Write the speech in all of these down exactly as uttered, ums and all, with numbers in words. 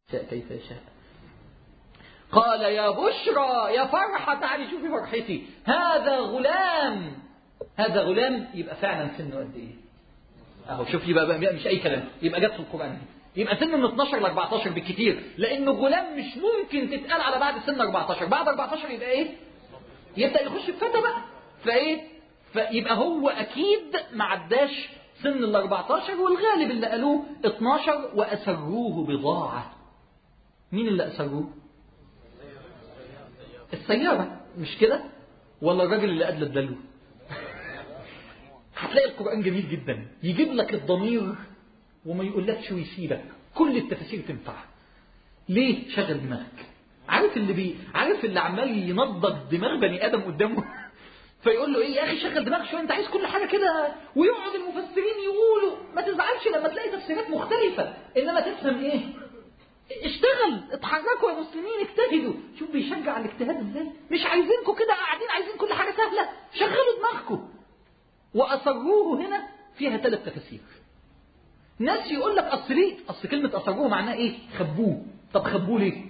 كيف يشاء. قال يا بشرى يا فرحة، تعالي شوفي فرحتي، هذا غلام. هذا غلام يبقى فعلا سنه قد ايه؟ اهو شوف، يبقى مش اي كلام، يبقى جت في القرآن، يبقى سنه من اثناشر ل اربعتاشر بالكثير، لانه غلام مش ممكن تتقال على بعد سن اربعتاشر. بعد اربعتاشر يبقى ايه؟ يبدأ يخش في فتى بقى. فايه؟ فيبقى هو اكيد ما عداش سن ال اربعتاشر، والغالب اللي قالوه اتناشر. واسروه بضاعة. مين اللي اسروه؟ السيارة، مش كده؟ ولا الراجل اللي أدلى الدلو؟ هتلاقي القرآن جميل جدا، يجيب لك الضمير وما يقولكش ويسيبك، كل التفاسير تنفع. ليه؟ شغل دماغك. عارف اللي بي عارف اللي عمال ينضج دماغ بني آدم قدامه فيقول له ايه يا اخي شغل دماغك شويه، انت عايز كل حاجه كده، ويقعد المفسرين يقولوا. ما تزعلش لما تلاقي تفسيرات مختلفه، انما تفهم ايه؟ اشتغل، اتحركوا يا مسلمين، اجتهدوا. شوف بيشجع على الاجتهاد ازاي. مش عايزينكم كده قاعدين عايزين كل حاجه سهله، شغلوا دماغكم. واسروه هنا فيها ثلاث تفاسير. ناس يقول لك اصل ليه؟ اصل كلمه اسروه معناها ايه؟ خبوه. طب خبوه ليه؟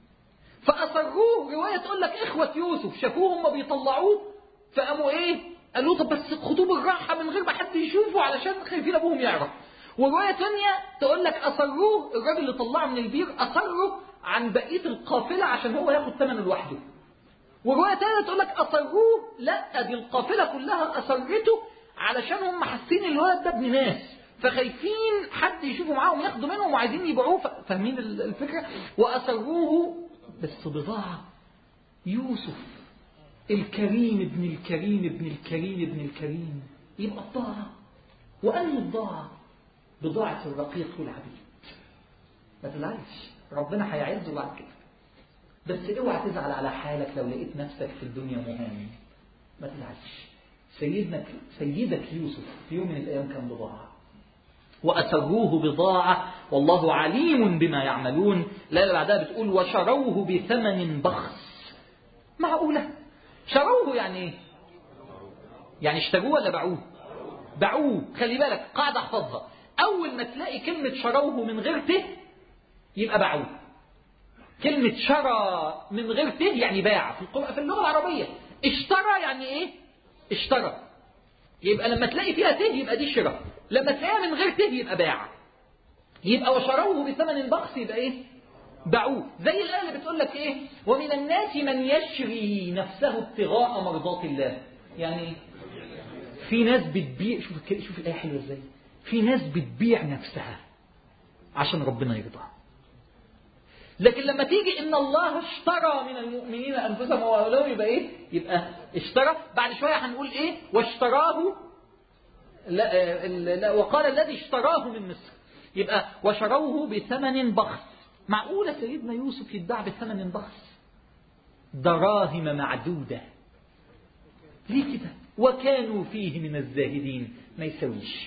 فاسروه روايه تقول لك اخوه يوسف شافوه هم بيطلعوه فقاموا ايه؟ قالوا طب بس خدوه بالراحه من غير ما حد يشوفه علشان خايفين ابوهم يعرف. وروايه ثانيه تقول لك اسروه، الراجل اللي طلعه من البير اصره عن بقيه القافله عشان هو ياخد ثمنه لوحده. وروايه ثانيه تقول لك اسروه، لا دي القافله كلها اسرته علشان هم حاسين الولد ده ابن ناس، فخايفين حد يشوفه معاهم ياخدوا منهم وعايزين يبيعوه. فاهمين الفكره؟ واسروه بس بضاعه. يوسف الكريم ابن الكريم ابن الكريم ابن الكريم يبقى الضاعة. وأن الضاعة بضاعة الرقيق والعبيد. ما تزعلش، ربنا هيعزه بعد كده، بس اوعى تزعل على حالك لو لقيت نفسك في الدنيا مهان. ما تزعلش. سيدنا سيدك يوسف في يوم من الأيام كان بضاعة. وأسروه بضاعة والله عليم بما يعملون. لا اللي بعدها بتقول وشروه بثمن بخس. معقولة؟ شروه يعني ايه؟ يعني اشتروه ولا باعوه؟ باعوه. خلي بالك قاعدة احفظها، اول ما تلاقي كلمة شروه من غير ته يبقى باعوه. كلمة شرى من غير ته يعني باع. في اللغة العربية اشترى يعني ايه؟ اشترى. يبقى لما تلاقي فيها ته يبقى دي شراء، لما تلاقيها من غير ته يبقى باع. يبقى وشروه بثمن بخس يبقى ايه؟ باعوه. زي الآية اللي بتقول لك ايه؟ ومن الناس من يشري نفسه ابتغاء مرضات الله. يعني في ناس بتبيع، شوف شوف الآية حلوة ازاي. في ناس بتبيع نفسها عشان ربنا يرضى. لكن لما تيجي ان الله اشترى من المؤمنين انفسهم واولهم يبقى ايه؟ يبقى اشترى. بعد شوية هنقول ايه؟ واشتراه لا, لا وقال الذي اشتراه من مصر. يبقى وشروه بثمن بخس. معقولة سيدنا يوسف يتباع بثمن بخس؟ دراهم معدودة. ليه كده؟ وكانوا فيه من الزاهدين. ما يسويش.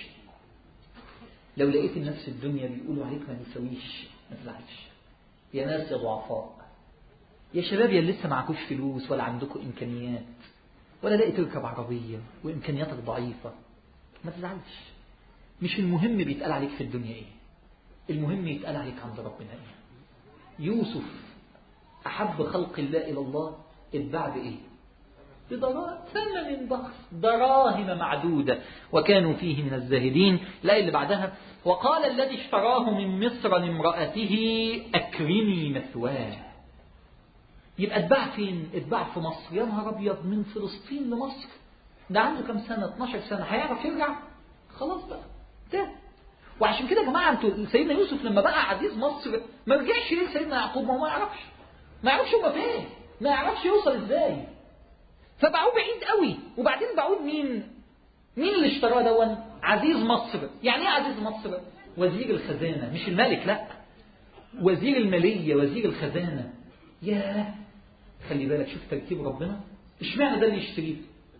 لو لقيت الناس في الدنيا بيقولوا عليك ما يسويش ما تزعلش. يا ناس يا ضعفاء، يا شباب يا لسه معكوش فلوس ولا عندكم إمكانيات ولا لاقي تركب عربية وإمكانياتك ضعيفة، ما تزعلش. مش المهم بيتقال عليك في الدنيا إيه، المهم يتقال عليك عند ربنا إيه. يوسف أحب خلق الله إلى الله اتباع بإيه؟ بدراهم ثمن بخس، دراهم معدودة. وكانوا فيه من الزاهدين. الآية اللي بعدها وقال الذي اشتراه من مصر لامرأته أكرمي مثواه. يبقى اتباع فين؟ اتباع في مصر. يا نهار أبيض، من فلسطين لمصر، ده عنده كم سنة؟ اتناشر سنة، هيعرف يرجع؟ خلاص بقى ده. وعشان كده يا جماعة انتوا سيدنا يوسف لما بقى عزيز مصر ما رجعش ليه سيدنا يعقوب؟ ما هو ما يعرفش ما يعرفش هو فين، ما يعرفش يوصل ازاي، فباعوه بعيد قوي. وبعدين باعوه مين؟ مين اللي اشتراه دون؟ عزيز مصر. يعني ايه عزيز مصر؟ وزير الخزانة، مش الملك، لا، وزير المالية، وزير الخزانة. ياه، خلي بالك شوف ترتيب ربنا. اشمعنى ده اللي يشتريه؟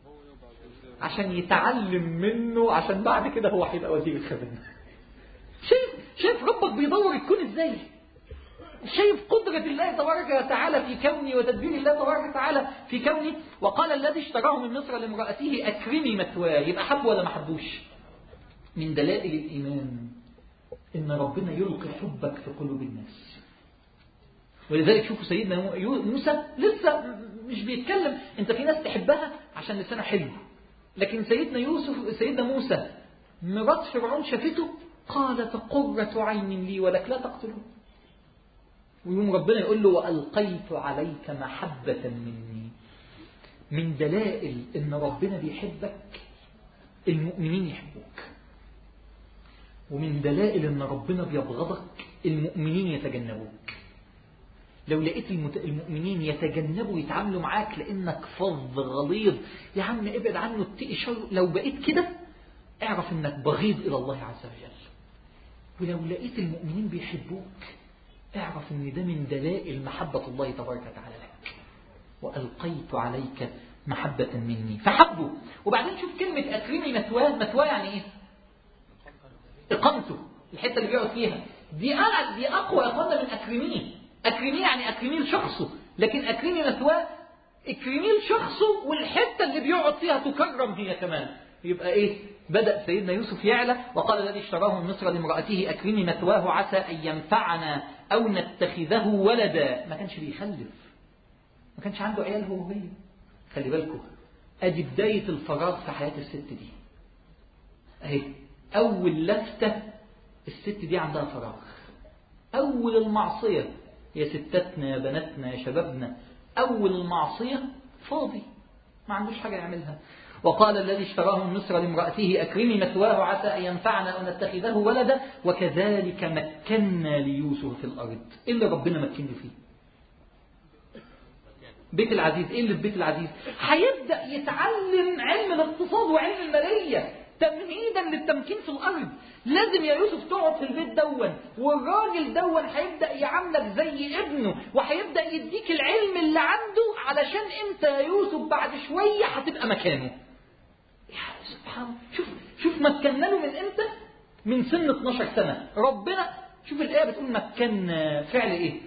عشان يتعلم منه، عشان بعد كده هو هيبقى وزير الخزانة. شايف شايف ربك بيدور الكون ازاي؟ شايف قدرة الله تبارك وتعالى في كوني وتدبير الله تبارك وتعالى في كوني. وقال الذي اشتراه من مصر لامرأته أكرمي مثواه. يبقى حب ولا ما حبوش؟ من دلائل الإيمان إن ربنا يلقي حبك في قلوب الناس. ولذلك شوفوا سيدنا موسى لسه مش بيتكلم. انت في ناس تحبها عشان لسانها حلو، لكن سيدنا يوسف سيدنا موسى مرات فرعون شافته قالت قرة عين لي ولك لا تقتلوه. ويوم ربنا يقول له وألقيت عليك محبة مني. من دلائل ان ربنا بيحبك المؤمنين يحبوك، ومن دلائل ان ربنا بيبغضك المؤمنين يتجنبوك. لو لقيت المؤمنين يتجنبوا يتعاملوا معاك لانك فظ غليظ، يا عم ابعد عنه اتقي شر، لو بقيت كده اعرف انك بغيض الى الله عز وجل. ولو لقيت المؤمنين بيحبوك اعرف ان ده من دلائل محبة الله تبارك وتعالى لك. وألقيت عليك محبة مني فحبه. وبعدين شوف كلمة أكرمي مثواه. مثواه يعني ايه؟ إقامته، الحتة اللي بيقعد فيها دي أعلى، دي أقوى إقامة من أكرميه. أكرميه يعني أكرميه لشخصه، لكن أكرمي مثواه اكرميه لشخصه والحتة اللي بيقعد فيها تكرم هي كمان. يبقى إيه؟ بدأ سيدنا يوسف يعلى. وقال الذي اشتراه من مصر لامرأته أكرمي مثواه عسى أن ينفعنا أو نتخذه ولدا. ما كانش بيخلف، ما كانش عنده عيال هو وهي. خلي بالكم أدي بداية الفراغ في حياة الست دي. أهي أول لفتة، الست دي عندها فراغ. أول المعصية يا ستاتنا يا بناتنا يا شبابنا، أول المعصية فاضي ما عندوش حاجة يعملها. وقال الذي اشتراه من مصر لامرأته أكرمي مثواه عسى أن ينفعنا أو نتخذه ولدا وكذلك مكنا ليوسف في الأرض. إيه اللي ربنا مكنه فيه؟ بيت العزيز. إيه اللي في بيت العزيز؟ هيبدأ يتعلم علم الاقتصاد وعلم المالية تمهيدا للتمكين في الأرض. لازم يا يوسف تقعد في البيت دون، والراجل دون هيبدأ يعاملك زي ابنه، وهيبدأ يديك العلم اللي عنده علشان انت يا يوسف بعد شوية هتبقى مكانه. يا سبحان، شوف شوف مكنا له من امتى؟ من سن اتناشر سنة. ربنا شوف الآية بتقول مكن فعل ايه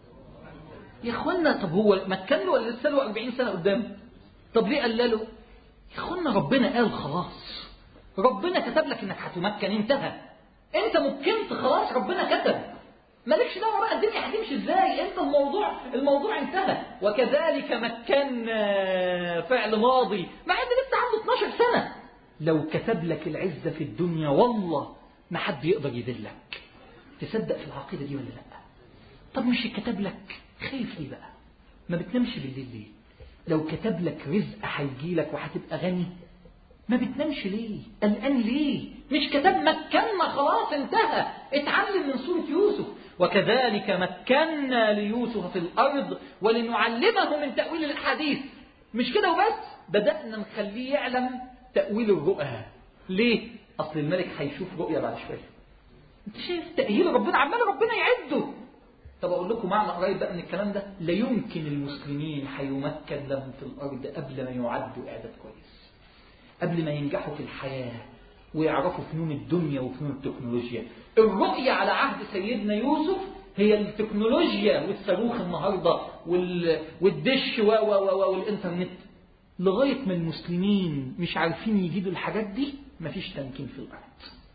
يا اخوانا؟ طب هو مكن له ولا لسه له أربعين سنة قدام؟ طب ليه قال له؟ يا اخوانا ربنا قال خلاص، ربنا كتب لك انك هتمكن، انتهى. انت مكنت خلاص، ربنا كتب، مالكش دعوه بقى الدنيا هتمشي ازاي، انت الموضوع الموضوع انتهى. وكذلك مكنا فعل ماضي مع ان لسه عنده اتناشر سنة. لو كتب لك العزة في الدنيا والله ما حد يقدر يذلك. تصدق في العقيدة دي ولا لا؟ طب مش كتب لك، خايف ليه بقى؟ ما بتنامش بالليل ليه؟ لو كتب لك رزق هيجي لك وهتبقى غني ما بتنامش ليه؟ قلقان ليه؟ مش كتاب مكنا خلاص انتهى. اتعلم من سورة يوسف. وكذلك مكنا ليوسف في الأرض ولنعلمه من تأويل الأحاديث. مش كده وبس، بدأنا نخليه يعلم تأويل الرؤى. ليه؟ أصل الملك هيشوف رؤيا بعد شوية. انت شايف تأهيل ربنا، عمال ربنا يعده. طب أقول لكم معنى قريب بقى من الكلام ده. لا يمكن المسلمين هيمكن لهم في الأرض قبل ما يعدوا إعداد كويس، قبل ما ينجحوا في الحياة ويعرفوا فنون الدنيا وفنون التكنولوجيا. الرؤية على عهد سيدنا يوسف هي التكنولوجيا والصاروخ النهاردة والدش والإنترنت. لغاية ما المسلمين مش عارفين يجيدوا الحاجات دي مفيش تمكين في الأرض.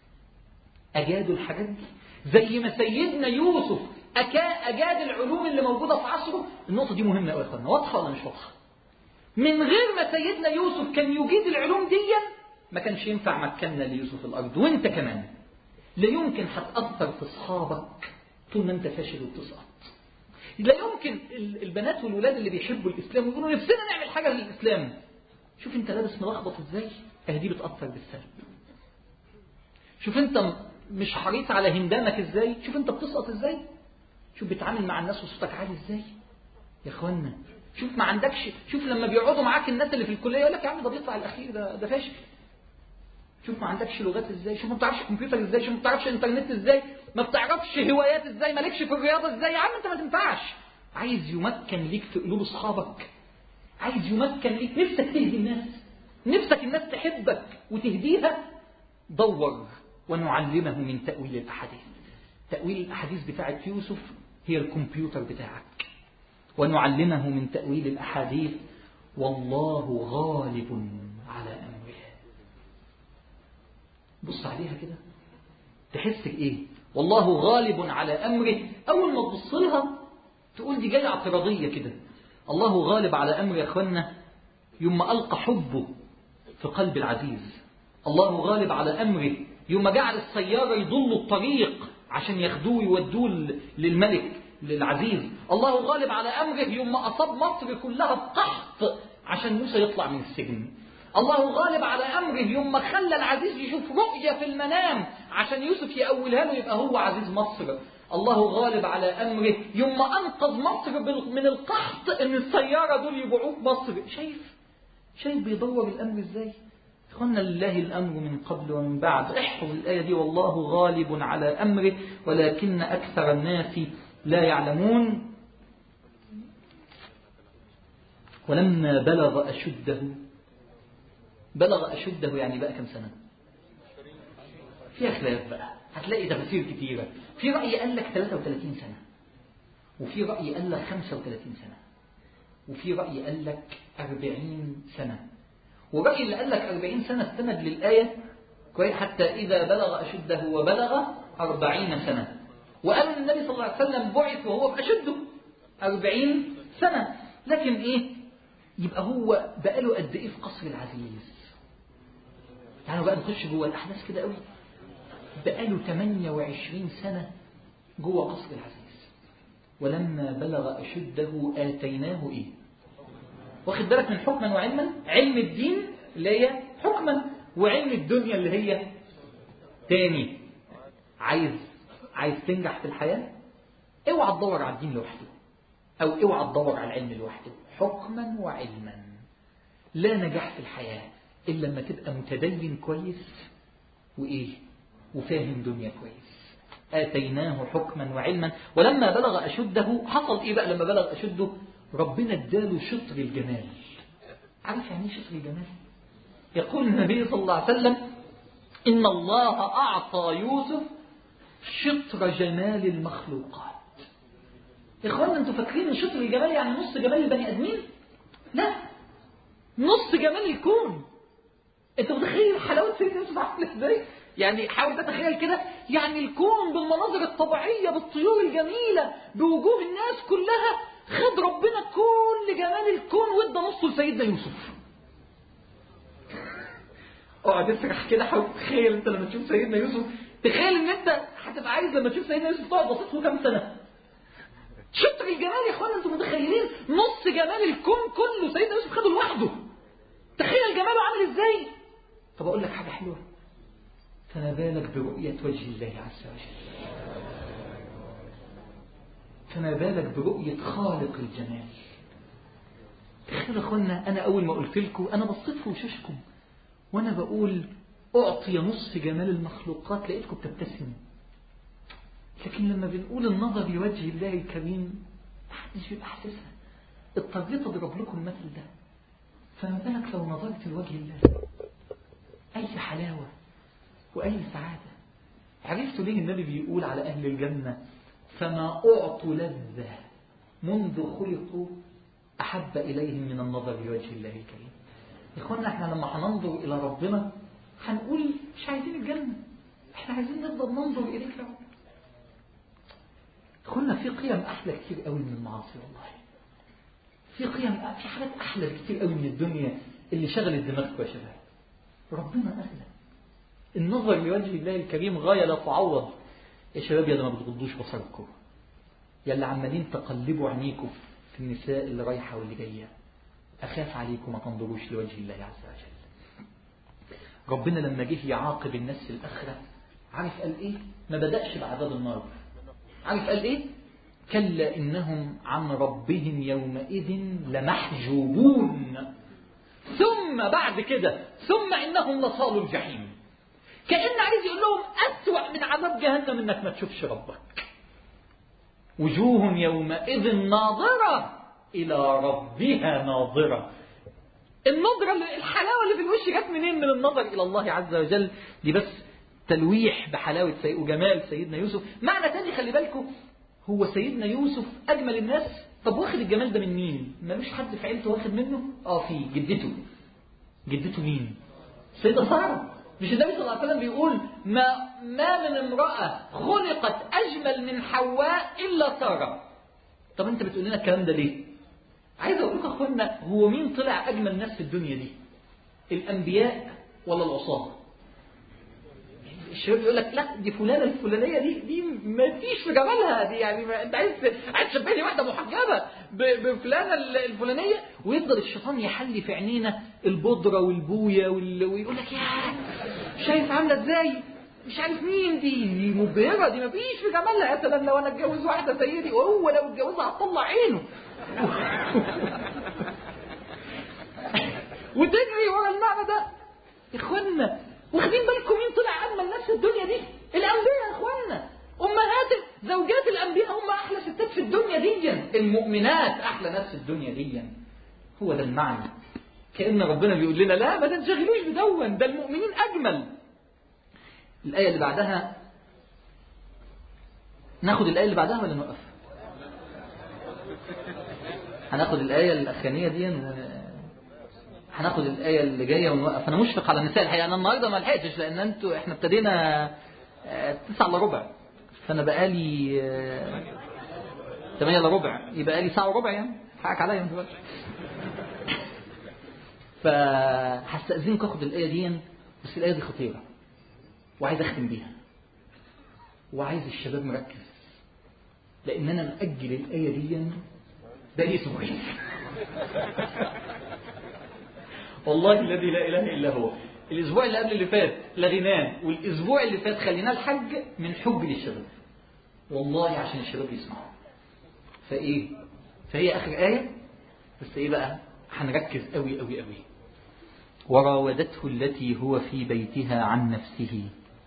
أجادوا الحاجات دي زي ما سيدنا يوسف أجاد العلوم اللي موجودة في عصره. النقطة دي مهمة أوي يا أخوانا، واضحة ولا مش واضحة؟ من غير ما سيدنا يوسف كان يجيد العلوم دي ما كانش ينفع مكنا ليوسف الأرض. وانت كمان لا يمكن هتأثر في أصحابك طول ما انت فاشل وبتسقط. لا يمكن البنات والولاد اللي بيحبوا الإسلام ويقولوا نفسنا نعمل حاجة للإسلام، شوف انت لابس ملخبط ازاي، اهدي بتأثر بالسلب. شوف انت مش حريص على هندامك ازاي، شوف انت بتسقط ازاي. شوف بتعامل مع الناس وصوتك عالي ازاي يا اخوانا. شوف ما عندكش، شوف لما بيقعدوا معاك الناس اللي في الكليه يقول لك يا عم ده بيطلع الاخير ده ده فاشل. شوف ما عندكش لغات ازاي، شوف ما بتعرفش كمبيوتر ازاي، شوف ما بتعرفش انترنت ازاي، ما بتعرفش هوايات ازاي، مالكش في الرياضه ازاي. يا عم انت ما تنفعش. عايز يمكن ليك في قلوب اصحابك، عايز يمكن ليك، نفسك تهدي الناس، نفسك الناس تحبك وتهديها، دور ونعلمه من تأويل الأحاديث. تأويل الأحاديث بتاعت يوسف هي الكمبيوتر بتاعك. ونعلمه من تأويل الأحاديث والله غالب على أمره. بص عليها كده تحس ايه؟ والله غالب على أمره. أول ما تبص لها تقول دي جاية اعتراضية كده. الله غالب على أمر يا أخوانا يوم ألقى حبه في قلب العزيز. الله غالب على أمره يوم جعل السيارة يضلوا الطريق عشان ياخدوه ويودوه للملك للعزيز. الله غالب على أمره يوم أصاب مصر كلها بقحط عشان موسى يطلع من السجن. الله غالب على أمره يوم ما خلى العزيز يشوف رؤية في المنام عشان يوسف يأولها له يبقى هو عزيز مصر. الله غالب على أمره يوم ما أنقذ مصر من القحط إن السيارة دول يبيعوه مصر. شايف شايف بيدور الأمر إزاي؟ إخوانا لله الأمر من قبل ومن بعد. احفظ الآية دي، والله غالب على أمره ولكن أكثر الناس لا يعلمون. ولما بلغ أشده، بلغ أشده يعني بقى كم سنة؟ فيها خلاف بقى، هتلاقي تفاسير كتيرة. في رأي قال لك ثلاثة وثلاثين سنة، وفي رأي قال لك خمسة وثلاثين سنة، وفي رأي قال لك أربعين سنة. ورأي اللي قال لك أربعين سنة استند للآية حتى إذا بلغ أشده وبلغ أربعين سنة. وقال النبي صلى الله عليه وسلم بعث وهو بأشده أربعين سنة. لكن إيه يبقى هو بقاله قد إيه في قصر العزيز؟ تعالوا بقى نخش جوه الأحداث كده قوي. بقاله ثمانية وعشرين سنة جوه قصر العزيز. ولما بلغ أشده آتيناه إيه؟ واخد بالك من حكما وعلما؟ علم الدين اللي هي حكما، وعلم الدنيا اللي هي تاني. عايز عايز تنجح في الحياة؟ اوعى تدور على الدين لوحده، او اوعى تدور على العلم لوحده. حكما وعلما. لا نجاح في الحياة إلا لما تبقى متدين كويس وإيه وفاهم دنيا كويس. آتيناه حكما وعلما. ولما بلغ أشده حصل إيه بقى لما بلغ أشده؟ ربنا اداله شطر الجمال. عارف يعني ايه شطر الجمال؟ يقول النبي صلى الله عليه وسلم إن الله أعطى يوسف شطر جمال المخلوقات. إخوانا أنتوا فاكرين شطر الجمال يعني نص جمال البني آدمين؟ لا، نص جمال الكون. أنت متخيل حلاوة سيدنا يوسف عاملة إزاي؟ يعني حاول تتخيل كده، يعني الكون بالمناظر الطبيعية بالطيور الجميلة بوجوه الناس كلها، خد ربنا كل جمال الكون وادى نصه لسيدنا يوسف. اقعد تسرح كده، حاول تتخيل انت لما تشوف سيدنا يوسف، تخيل ان انت هتبقى عايز لما تشوف سيدنا يوسف تقعد بصيت له كام سنة. شطر الجمال يا اخوانا، انتوا متخيلين نص جمال الكون كله سيدنا يوسف خده لوحده. تخيل جماله عامل ازاي. طب اقول لك حاجة حلوة، فما بالك برؤية وجه الله عز وجل، فما بالك برؤية خالق الجمال. تخيل اخوانا، انا اول ما قلت لكم انا بصيت في وشوشكم وانا بقول اعطي نص جمال المخلوقات لقيتكم بتبتسموا. لكن لما بنقول النظر لوجه الله الكريم محدش بيبقى حاسسها. اضطريت اضرب لكم المثل ده، فما بالك لو نظرت لوجه الله، اي حلاوة واي سعادة. عرفتوا ليه النبي بيقول على اهل الجنة فما أعطوا لذة منذ خلقوا أحب إليهم من النظر لوجه الله الكريم. إخوانا احنا لما هننظر إلى ربنا هنقول مش عايزين الجنة، احنا عايزين نفضل ننظر إليك يا رب. إخوانا في قيم أحلى كتير قوي من المعاصي والله. في قيم، في حاجات أحلى كتير قوي من الدنيا اللي شغلت دماغك يا شباب. ربنا أغلى. النظر لوجه الله الكريم غاية لا تعوض. يا شباب يا ده ما بتغضوش بصركم، يا اللي عمالين تقلبوا عينيكم في النساء اللي رايحة واللي جاية، أخاف عليكم ما تنظروش لوجه الله عز وجل. ربنا لما جه يعاقب الناس في الآخرة عارف قال إيه؟ ما بدأش بعذاب النار. عارف قال إيه؟ كلا إنهم عن ربهم يومئذ لمحجوبون ثم بعد كده ثم إنهم لصالوا الجحيم. كأن عايز يقول لهم أسوأ من عذاب جهنم إنك ما تشوفش ربك. وجوه يومئذ ناظرة إلى ربها ناظرة. النظرة، الحلاوة اللي في الوش جت منين؟ من النظر إلى الله عز وجل. دي بس تلويح بحلاوة وجمال سيدنا يوسف. معنى تاني خلي بالكم، هو سيدنا يوسف أجمل الناس. طب واخد الجمال ده من مين؟ ملوش حد في عيلته واخد منه؟ آه في جدته. جدته مين؟ سيدة سارة. مش النبي صلى الله عليه وسلم بيقول ما ما من امرأة خلقت أجمل من حواء إلا سارة. طب انت بتقول لنا الكلام ده ليه؟ عايز اقول لكم اخوانا، هو مين طلع اجمل ناس في الدنيا دي؟ الانبياء ولا العصاه؟ الشباب يقول لك لا دي فلانه الفلانيه دي دي ما فيش في جمالها دي، يعني ما انت عايز عايز تشبهني واحده محجبه بفلانه الفلانيه، ويفضل الشيطان يحلي في عينينا البودره والبويه وال... ويقول لك يا شايف عامله ازاي؟ مش عارف مين دي دي مبهره، دي ما فيش في جمالها، يا سلام لو انا اتجوز واحده سيدي، وهو لو اتجوزها هتطلع عينه. وتجري ورا المعنى ده. اخوانا واخدين بالكم مين طلع اجمل ناس في الدنيا دي؟ الانبياء يا اخوانا. امهات زوجات الانبياء هم احلى ستات في الدنيا دي، المؤمنات احلى ناس في الدنيا دي. هو ده المعنى. كأن ربنا بيقول لنا لا ما تنشغلوش بدون، ده المؤمنين اجمل. الايه اللي بعدها، ناخد الايه اللي بعدها ولا نوقف؟ هناخد الايه الاخرانيه دي و... هناخد الآية اللي جاية ونوقف. أنا مشفق على النساء الحقيقة، أنا النهاردة ما لحقتش لأن أنتوا إحنا ابتدينا تسعة إلا ربع، فأنا بقالي ثمانية إلا ربع، يبقى لي ساعة وربع يعني، حقك عليا دلوقتي. فهستأذنك أخد الآية دي، بس الآية دي خطيرة وعايز أختم بيها، وعايز الشباب مركز، لأن أنا مأجل الآية دي بقالي أسبوعين. والله الذي لا إله إلا هو. الأسبوع اللي قبل اللي فات لغناه، والأسبوع اللي فات خليناه الحج من حب للشباب، والله عشان الشباب يسمعوا. فإيه؟ فهي آخر آية، بس إيه بقى؟ هنركز قوي قوي قوي. وراودته التي هو في بيتها عن نفسه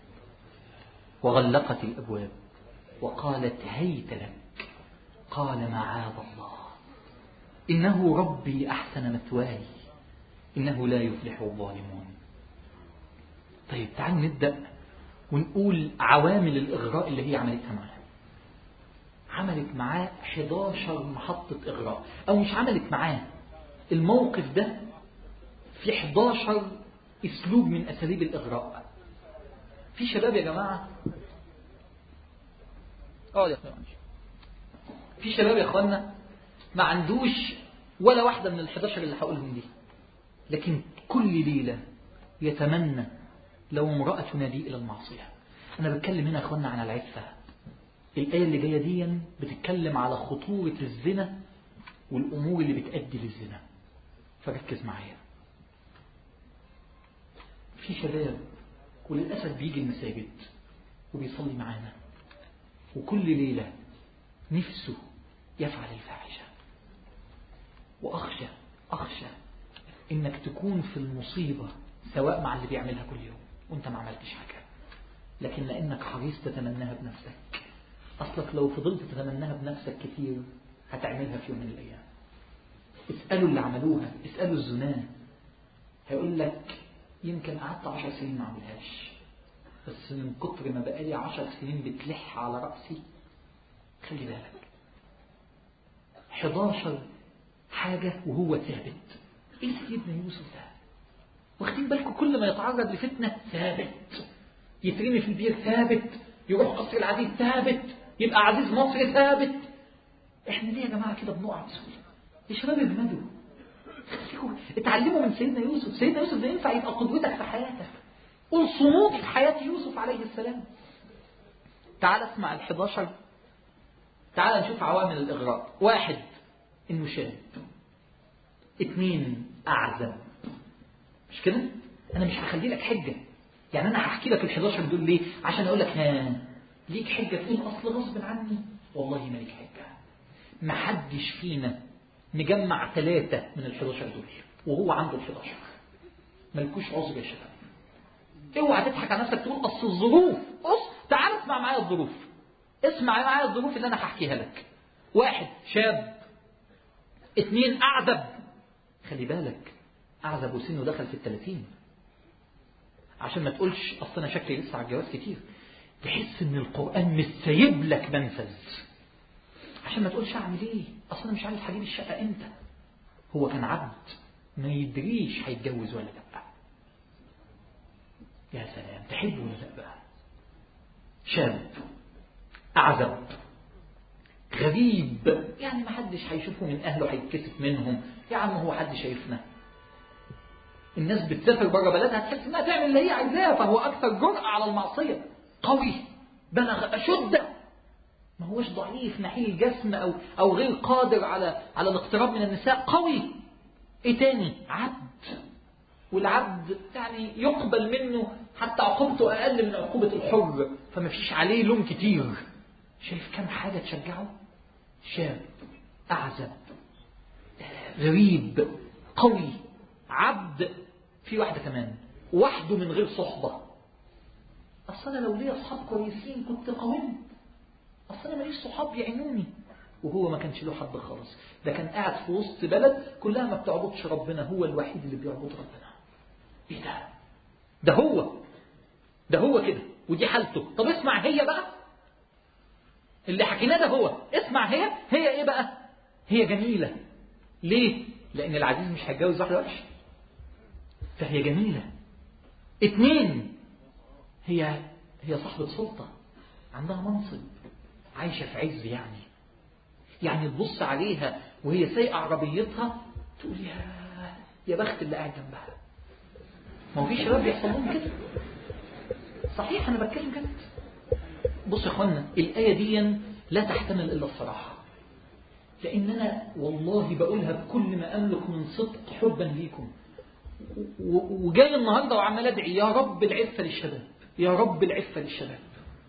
وغلقت الأبواب وقالت هيت لك قال معاذ الله إنه ربي أحسن مثواي إنه لا يفلح الظالمون. طيب تعالوا نبدأ ونقول عوامل الإغراء اللي هي عملتها معاه. عملت معاه إحدى عشرة محطة إغراء، أو مش عملت معاه، الموقف ده في إحدى عشرة أسلوب من أساليب الإغراء. في شباب يا جماعة اه يا أخوان، في شباب يا أخوانا ما عندوش ولا واحدة من الإحدى عشرة اللي هقولهم دي، لكن كل ليلة يتمنى لو امرأة تنادي إلى المعصية. أنا بتكلم هنا يا أخوانا عن العفة. الآية اللي جاية دي بتتكلم على خطورة الزنا والأمور اللي بتؤدي للزنا، فركز معايا. في شباب وللأسف بيجي المساجد وبيصلي معانا، وكل ليلة نفسه يفعل الفاحشة، وأخشى أخشى إنك تكون في المصيبة سواء مع اللي بيعملها كل يوم وانت ما عملتش حاجة، لكن لأنك حريص تتمناها بنفسك. أصلك لو فضلت تتمناها بنفسك كتير هتعملها في يوم من الأيام. اسألوا اللي عملوها، اسألوا الزنا، هيقول لك يمكن قعدت عشر سنين ما عملهاش، بس من كتر ما بقالي عشر سنين بتلح على رأسي. خلي بالك إحدى عشرة حاجة وهو ثابت. ايه سيدنا يوسف ده؟ واخدين بالكم كل ما يتعرض لفتنة ثابت، يترمي في البير ثابت، يروح قصر العزيز ثابت، يبقى عزيز مصر ثابت. احنا ليه يا جماعة كده بنقع بسهولة؟ يا شباب اجمدوا، اتعلموا من سيدنا يوسف. سيدنا يوسف ده ينفع يبقى قدوتك في حياتك، قل صمود في حياة يوسف عليه السلام. تعال اسمع الحدى عشر. تعال نشوف عوامل الإغراء. واحد، انه شاب. اثنين، اعزب. مش كده؟ انا مش هخلي لك حجة، يعني انا هحكي لك الحدى عشر دول ليه؟ عشان اقول لك ها ليك حجة تقول اصل غصب عني. والله ما ليك حجة. ما حدش فينا نجمع ثلاثة من الحدى عشر دول وهو عنده الحدى عشر، ملكوش عذر يا شباب. اوعى تضحك على نفسك تقول اصل الظروف. بص تعال اسمع معايا الظروف، اسمع معايا الظروف اللي انا هحكيها لك. واحد، شاب. اثنين، اعزب. خلي بالك اعزب وسنه دخل في الثلاثين، عشان ما تقولش اصل انا شكلي لسه على الجواز كتير. تحس ان القرآن مش سايب لك منفذ، عشان ما تقولش اعمل ايه اصل انا مش عارف هجيب الشقة امتى. هو كان عبد ما يدريش هيتجوز ولا لا. يا سلام، تحبه ولا لا بقى؟ شاب اعزب. غريب، يعني ما حدش هيشوفه من أهله، هيتكسف منهم، يا عم هو حد شايفنا؟ الناس بتسافر بره بلدها تحس انها تعمل اللي هي عايزاه، فهو أكثر جرأة على المعصية، قوي، بلغ أشده، ما هوش ضعيف نحيل الجسم أو أو غير قادر على على الاقتراب من النساء، قوي. إيه تاني؟ عبد، والعبد يعني يقبل منه حتى عقوبته أقل من عقوبة الحر، فما فيش عليه لوم كتير. شايف كم حاجة تشجعه؟ شاب، أعزب، غريب، قوي، عبد. في واحدة كمان، وحده من غير صحبة. أصل أنا لو لي أصحاب كويسين كنت قومت، أصل أنا ماليش صحاب يعينوني. وهو ما كانش له حد خالص، ده كان قاعد في وسط بلد كلها ما بتعبدش ربنا، هو الوحيد اللي بيعبد ربنا. ايه ده؟ ده هو ده هو كده، ودي حالته. طب اسمع هي بقى اللي حكيناه ده، هو اسمع هي هي ايه بقى؟ هي جميلة. ليه؟ لأن العزيز مش هيتجوز واحدة وحشة، فهي جميلة. اتنين، هي هي صاحبة سلطة، عندها منصب، عايشة في عز، يعني يعني تبص عليها وهي سايقة عربيتها تقول يا يا بخت اللي قاعد جنبها. ما هو في شباب بيحصل لهم كده، صحيح أنا بتكلم جد. بص يا اخوانا، الآية دي لا تحتمل إلا الصراحة، لأن أنا والله بقولها بكل ما أملك من صدق حبا ليكم، وجاي النهاردة وعمال أدعي يا رب العفة للشباب، يا رب العفة للشباب.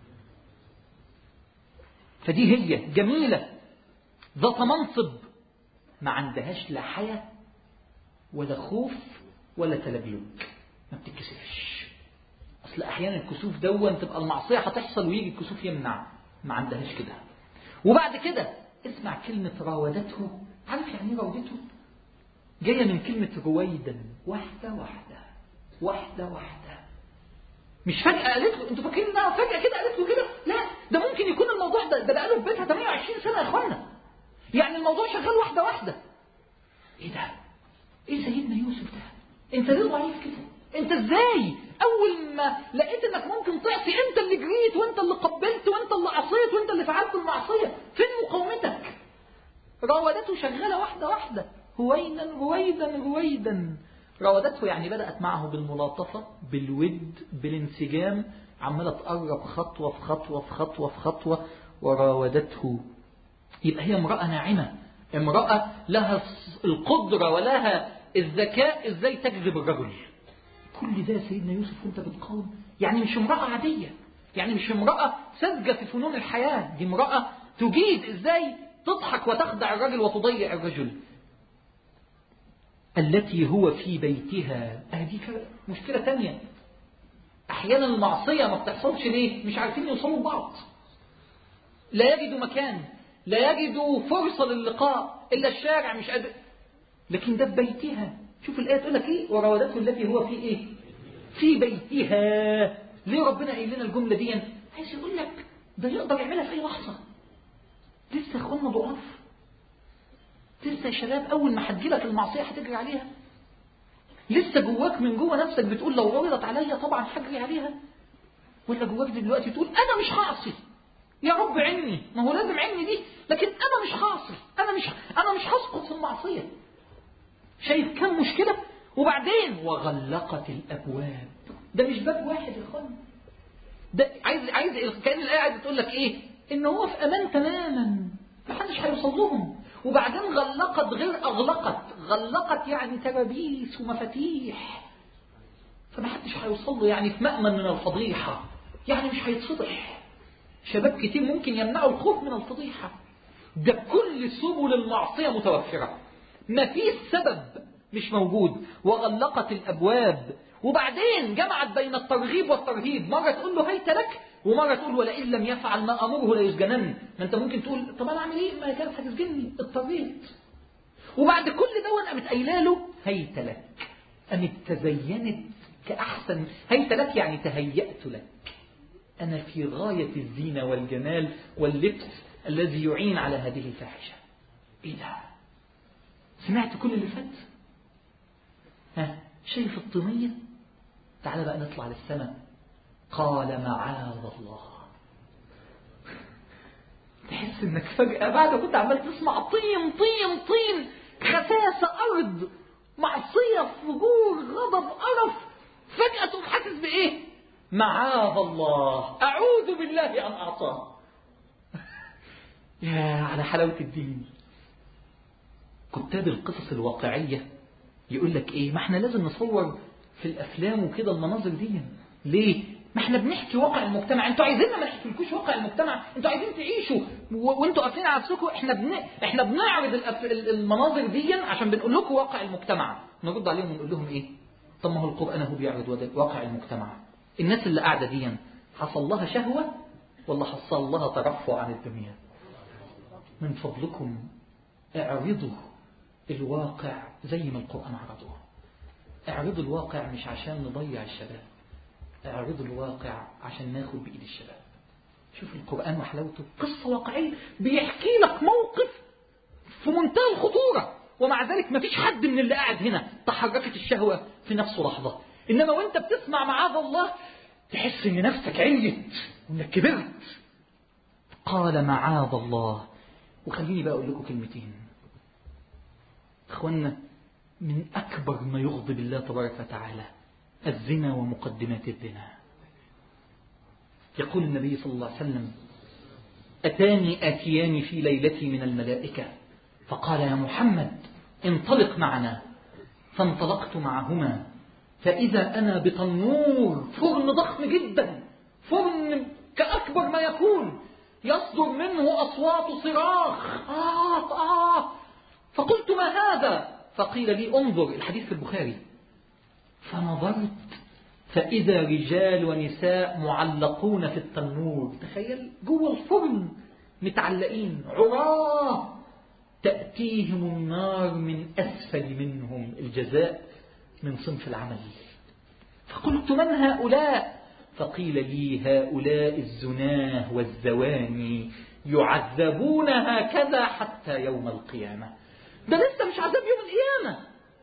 فدي هي جميلة ذات منصب، ما عندهاش لا حياة ولا خوف ولا تلجلج، ما بتتكسفش. أصل أحيانا الكسوف دون تبقى المعصية هتحصل ويجي الكسوف يمنع، ما عندهاش كده. وبعد كده اسمع كلمة راودته. عارف يعني ايه راودته؟ جاية من كلمة رويدا، واحدة واحدة واحدة واحدة. مش فجأة قالت له، انتوا فاكرين انها فجأة كده قالت له كده؟ لا، ده ممكن يكون الموضوع ده ده بقاله في بيتها ثمانية وعشرين سنة يا اخوانا، يعني الموضوع شغال واحدة واحدة. ايه ده؟ ايه سيدنا يوسف ده؟ انت ليه ضعيف كده؟ انت ازاي اول ما لقيت انك ممكن تعصي انت اللي جريت وانت اللي قبلت وانت اللي عصيت وانت اللي فعلت المعصية؟ فين مقاومتك؟ راودته شغالة واحدة واحدة، هوينا رويدا رويدا. راودته يعني بدأت معه بالملاطفة، بالود، بالانسجام، عمالة تقرب خطوة في خطوة في خطوة في خطوة. وراودته، يبقى هي امرأة ناعمة، امرأة لها القدرة ولها الذكاء ازاي تجذب الرجل. كل ده سيدنا يوسف وانت بتقاوم، يعني مش امرأة عادية، يعني مش امرأة ساذجة في فنون الحياة، دي امرأة تجيد ازاي تضحك وتخدع الرجل وتضيع الرجل. التي هو في بيتها، هذه مشكلة تانية. احيانا المعصية ما بتحصلش ليه؟ مش عارفين يوصلوا لبعض، لا يجدوا مكان، لا يجدوا فرصة للقاء إلا الشارع، مش قادر. لكن ده في بيتها. شوف الآية تقول لك إيه؟ وراودته التي هو في إيه؟ في بيتها. ليه ربنا قايل لنا الجملة دي؟ عايز يقول لك ده يقدر يعملها في أي لحظة. لسه اخوانا ضعاف، لسه يا شباب أول ما هتجيلك المعصية هتجري عليها، لسه جواك من جوا نفسك بتقول لو عرضت عليا طبعا هجري عليها، ولا جواك دلوقتي تقول أنا مش هعصي يا رب عني، ما هو لازم عني دي، لكن أنا مش هعصي، أنا مش أنا مش هسقط في المعصية. شايف كم مشكلة؟ وبعدين وغلقت الأبواب. ده مش باب واحد يا اخوان، ده عايز عايز كأن الآية عايزة تقول لك إيه؟ إن هو في أمان تماما، محدش هيوصل لهم. وبعدين غلقت غير أغلقت، غلقت يعني ترابيس ومفاتيح، فمحدش هيوصل له، يعني في مأمن من الفضيحة، يعني مش هيتصبح. شباب كتير ممكن يمنعوا الخوف من الفضيحة. ده كل سبل المعصية متوفرة، ما فيش سبب مش موجود. وغلقت الأبواب، وبعدين جمعت بين الترغيب والترهيب، مرة تقول له هيت لك، ومرة تقول ولئن لم يفعل ما أمره لا يسجنن. ما أنت ممكن تقول طب أنا أعمل إيه؟ ما كانت هتسجنني، اضطريت. وبعد كل ده وأنا قامت قايله له هيت لك، قامت تزينت كأحسن. هيت لك يعني تهيأت لك، أنا في غاية الزينة والجمال واللبس الذي يعين على هذه الفاحشة. إيه ده؟ سمعت كل اللي فات؟ ها، شايف الطينية؟ تعال بقى نطلع للسماء. قال معاذ الله. تحس تحس انك فجأة بعد كنت عمال تسمع طين طين طين، خساسة، أرض، معصية، فجور، غضب، قرف، فجأة تقوم حاسس بإيه؟ معاذ الله، أعوذ بالله أن أعصاه. يا على حلاوة الدين. كتاب القصص الواقعية يقول لك إيه؟ ما احنا لازم نصور في الأفلام وكده المناظر دي. ليه؟ ما احنا بنحكي واقع المجتمع. انتوا عايزيننا ما نحكيلكوش واقع المجتمع؟ انتوا عايزين تعيشوا و... وانتوا قافلين على نفسكم. احنا بن... احنا بنعرض الأف... المناظر دي عشان بنقول لكم واقع المجتمع. نرد عليهم ونقول لهم ايه؟ طب ما هو القرآن هو بيعرض واقع المجتمع. الناس اللي قاعدة دي حصل لها شهوة ولا حصل لها ترفع عن الدنيا؟ من فضلكم اعرضوا الواقع زي ما القرآن عرضه. اعرضوا الواقع مش عشان نضيع الشباب، اعرضوا الواقع عشان ناخد بإيد الشباب. شوف القرآن وحلاوته، قصة واقعية بيحكي لك موقف في منتهى الخطورة، ومع ذلك ما فيش حد من اللي قاعد هنا تحركت الشهوة في نفسه لحظة. إنما وانت بتسمع معاذ الله تحس إن نفسك عليت وإنك كبرت. قال معاذ الله. وخليني بقى أقول لكم كلمتين إخوانا، من أكبر ما يغضب الله تبارك وتعالى الزنا ومقدمات الزنا. يقول النبي صلى الله عليه وسلم: أتاني آتيان في ليلتي من الملائكة فقال يا محمد انطلق معنا، فانطلقت معهما فإذا أنا بتنور، فرن ضخم جدا، فرن كأكبر ما يكون، يصدر منه أصوات صراخ آه آه. فقلت ما هذا؟ فقيل لي انظر، الحديث في البخاري. فنظرت فإذا رجال ونساء معلقون في التنور. تخيل جوه الفرن متعلقين عراه، تأتيهم النار من أسفل منهم، الجزاء من صنف العمل. فقلت من هؤلاء؟ فقيل لي هؤلاء الزناه والزواني يعذبون هكذا حتى يوم القيامة. ده لسه مش عذاب يوم القيامة.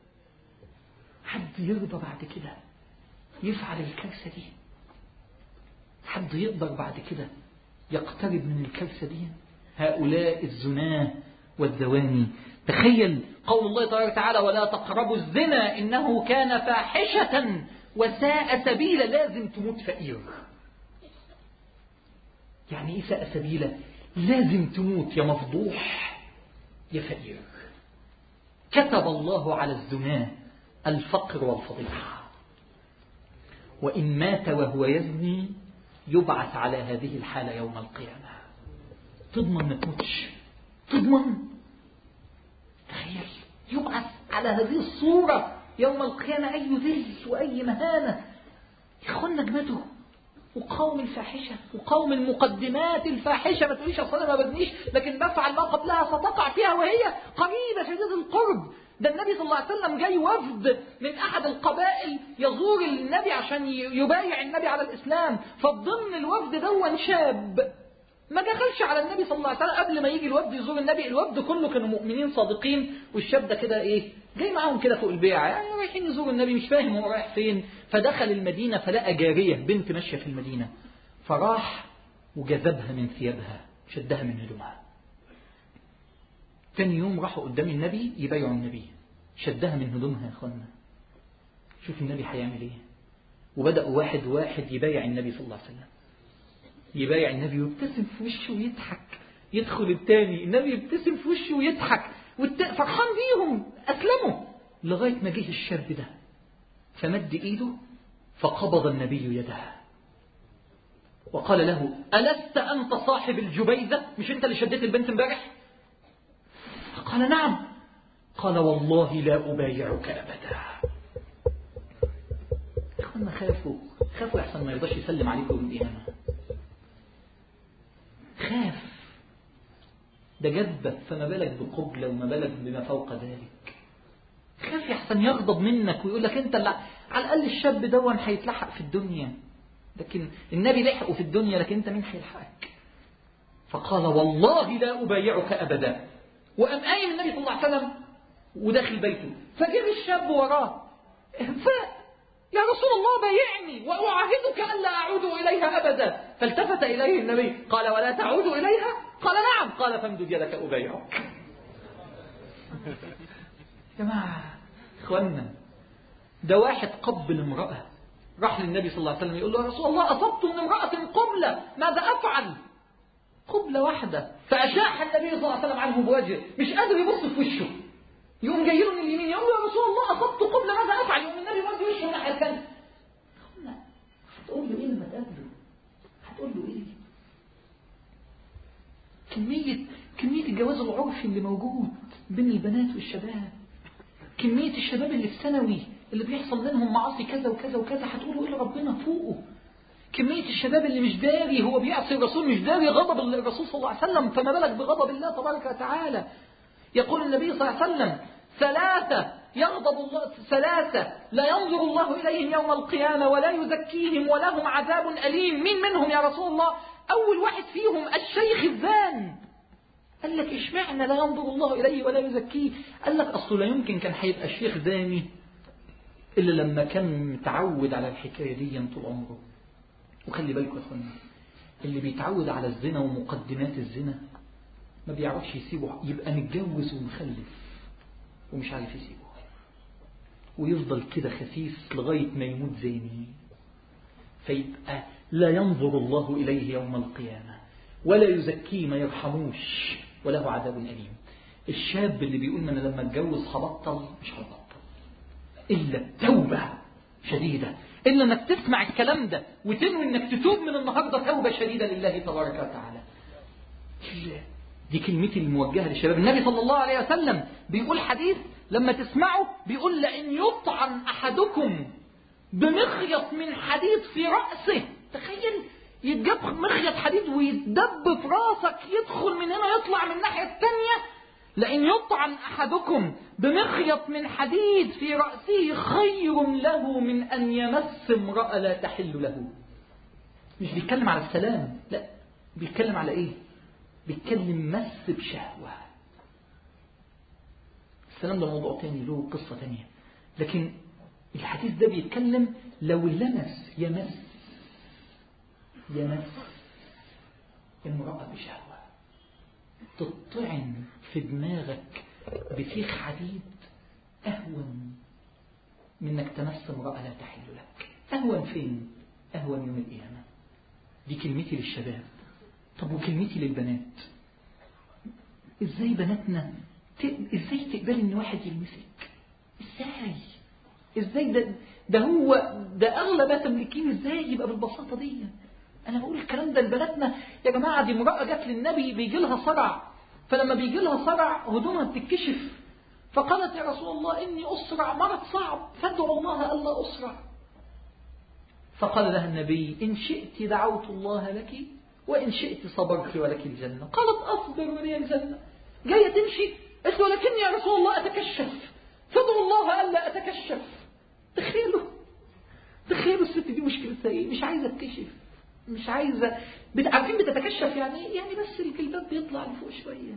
حد يرضى بعد كده يفعل الكارثة دي؟ حد يقدر بعد كده يقترب من الكارثة دي؟ هؤلاء الزناه والزواني. تخيل قول الله تبارك وتعالى: ولا تقربوا الزنا إنه كان فاحشة وساء سبيلا. لازم تموت فقير. يعني إيه ساء سبيلا؟ لازم تموت يا مفضوح يا فقير. كتب الله على الزنا الفقر والفضيحة، وإن مات وهو يزني يبعث على هذه الحالة يوم القيامة. تضمن ما تموتش؟ تضمن؟ تخيل يبعث على هذه الصورة يوم القيامة. أي ذل وأي مهانة. يخون نجمته وقوم الفاحشة وقوم المقدمات الفاحشة. ما تقوليش أصلا ما بدنيش لكن بفعل ما قبلها ستقع فيها وهي قريبة شديدة القرب. ده النبي صلى الله عليه وسلم جاي وفد من أحد القبائل يزور النبي عشان يبايع النبي على الإسلام. فضمن الوفد دون شاب ما دخلش على النبي صلى الله عليه وسلم قبل ما يجي الوفد يزور النبي. الوفد كله كانوا مؤمنين صادقين، والشاب ده كده ايه جاي معاهم كده فوق البيعة، يعني رايحين يزوروا النبي مش فاهم هو رايح فين. فدخل المدينة فلقى جارية بنت ماشية في المدينة، فراح وجذبها من ثيابها شدها من هدومها. ثاني يوم راحوا قدام النبي يبايعوا النبي، شدها من هدومها. يا اخوانا شوف النبي هيعمل ايه. وبدأوا واحد واحد يبايع النبي صلى الله عليه وسلم، يبايع النبي ويبتسم في وشه ويضحك. يدخل التاني النبي يبتسم في وشه ويضحك فرحان بيهم أسلموا. لغاية ما جه الشاب ده فمد إيده فقبض النبي يده وقال له: ألست أنت صاحب الجبيزة؟ مش أنت اللي شديت البنت امبارح؟ فقال: نعم. قال: والله لا أبايعك أبدا. إخوانا خافوا خافوا أحسن ما يرضاش يسلم عليكم يوم القيامة. خاف. ده جذبك فما بالك بقبلة وما بالك بما فوق ذلك. خاف يحسن يغضب منك ويقول لك انت اللي على الأقل الشاب دون هيتلحق في الدنيا، لكن النبي لحقه في الدنيا لكن انت مين هيلحقك؟ فقال: والله لا أبايعك أبدا. وقام قايم النبي صلى الله عليه وسلم وداخل بيته، فجاء الشاب وراه فاق. يا رسول الله بايعني وأعاهدك ألا أعود إليها أبدا. فالتفت إليه النبي قال ولا تعود إليها؟ قال نعم. قال فامدد يدك أبايعك. جماعة إخواننا، ده واحد قبل امرأة راح للنبي صلى الله عليه وسلم يقول له يا رسول الله أصبت من امرأة قبلة ماذا أفعل؟ قبلة واحدة. فأشاح النبي صلى الله عليه وسلم عنه بوجهه، مش قادر يبص في وشه. يقوم جاي له من اليمين يقول له يا رسول الله أصبت قبلة ماذا أفعل؟ يقوم النبي يودي وشه الناحية الثانية. هتقول له إيه لما تقابله؟ هتقول له إيه؟ كمية كمية الجواز العرفي اللي موجود بين البنات والشباب، كمية الشباب اللي في ثانوي اللي بيحصل منهم معاصي كذا وكذا وكذا، هتقولوا إيه لربنا فوقه؟ كمية الشباب اللي مش داري هو بيعصي الرسول، مش داري غضب الرسول صلى الله عليه وسلم، فما بالك بغضب الله تبارك وتعالى. يقول النبي صلى الله عليه وسلم ثلاثة يغضب الله، ثلاثة لا ينظر الله إليهم يوم القيامة ولا يزكيهم ولهم عذاب أليم. مين منهم يا رسول الله؟ أول واحد فيهم الشيخ الزان. قال لك اشمعنى لا ينظر الله إليه ولا يزكيه؟ قال لك أصله لا يمكن كان هيبقى الشيخ زاني إلا لما كان متعود على الحكاية دي طول عمره. وخلي بالكم يا أخوانا، اللي بيتعود على الزنا ومقدمات الزنا ما بيعرفش يسيبه، يبقى متجوز ومخلف ومش عارف يسيبه، ويفضل كده خسيس لغاية ما يموت زاني. فيبقى لا ينظر الله إليه يوم القيامة ولا يزكيه، ما يرحموش وله عذاب أليم. الشاب اللي بيقول من لما اتجوز هبطل، مش هبطل إلا التوبة شديدة، إلا أنك تسمع الكلام ده وتنوي أنك تتوب من النهاردة توبة شديدة لله تبارك وتعالى. دي كلمتي الموجهة للشباب. النبي صلى الله عليه وسلم بيقول حديث لما تسمعه بيقول لئن يطعن أحدكم بمخيط من حديد في رأسه، تخيل يتجاب مخيط حديد ويتدب في راسك، يدخل من هنا يطلع من الناحية الثانية. لئن يطعن أحدكم بمخيط من حديد في رأسه خير له من أن يمس امرأة لا تحل له. مش بيتكلم على السلام، لا بيتكلم على إيه؟ بيتكلم مس بشهوة. السلام ده موضوع تاني له قصة تانية، لكن الحديث ده بيتكلم لو لمس يمس يمس امرأة بشهوة، تطعن في دماغك بسيخ حديد أهون من أنك تمس امرأة لا تحل لك. أهون فين؟ أهون يوم القيامة. دي كلمتي للشباب. طب وكلمتي للبنات؟ إزاي بناتنا ت... إزاي تقبل إن واحد يلمسك؟ إزاي؟ إزاي ده ده هو ده أغلى ما تملكين، إزاي يبقى بالبساطة دي؟ أنا بقول الكلام ده لبناتنا يا جماعة. دي امرأة جت للنبي بيجي لها صرع، فلما بيجي لها صرع هدومها بتتكشف، فقالت يا رسول الله إني أسرع، مرض صعب، فادعو الله ألا أسرع. فقال لها النبي إن شئت دعوت الله لك وإن شئت صبرت ولك الجنة. قالت أصبر ولي الجنة. جاية تمشي قالت ولكني يا رسول الله أتكشف، فادعو الله ألا أتكشف. تخيلوا تخيلوا الست دي مشكلتها إيه؟ مش عايزة تكشف، مش عايزة. عارفين بتتكشف يعني يعني بس الجلباب بيطلع لفوق شوية.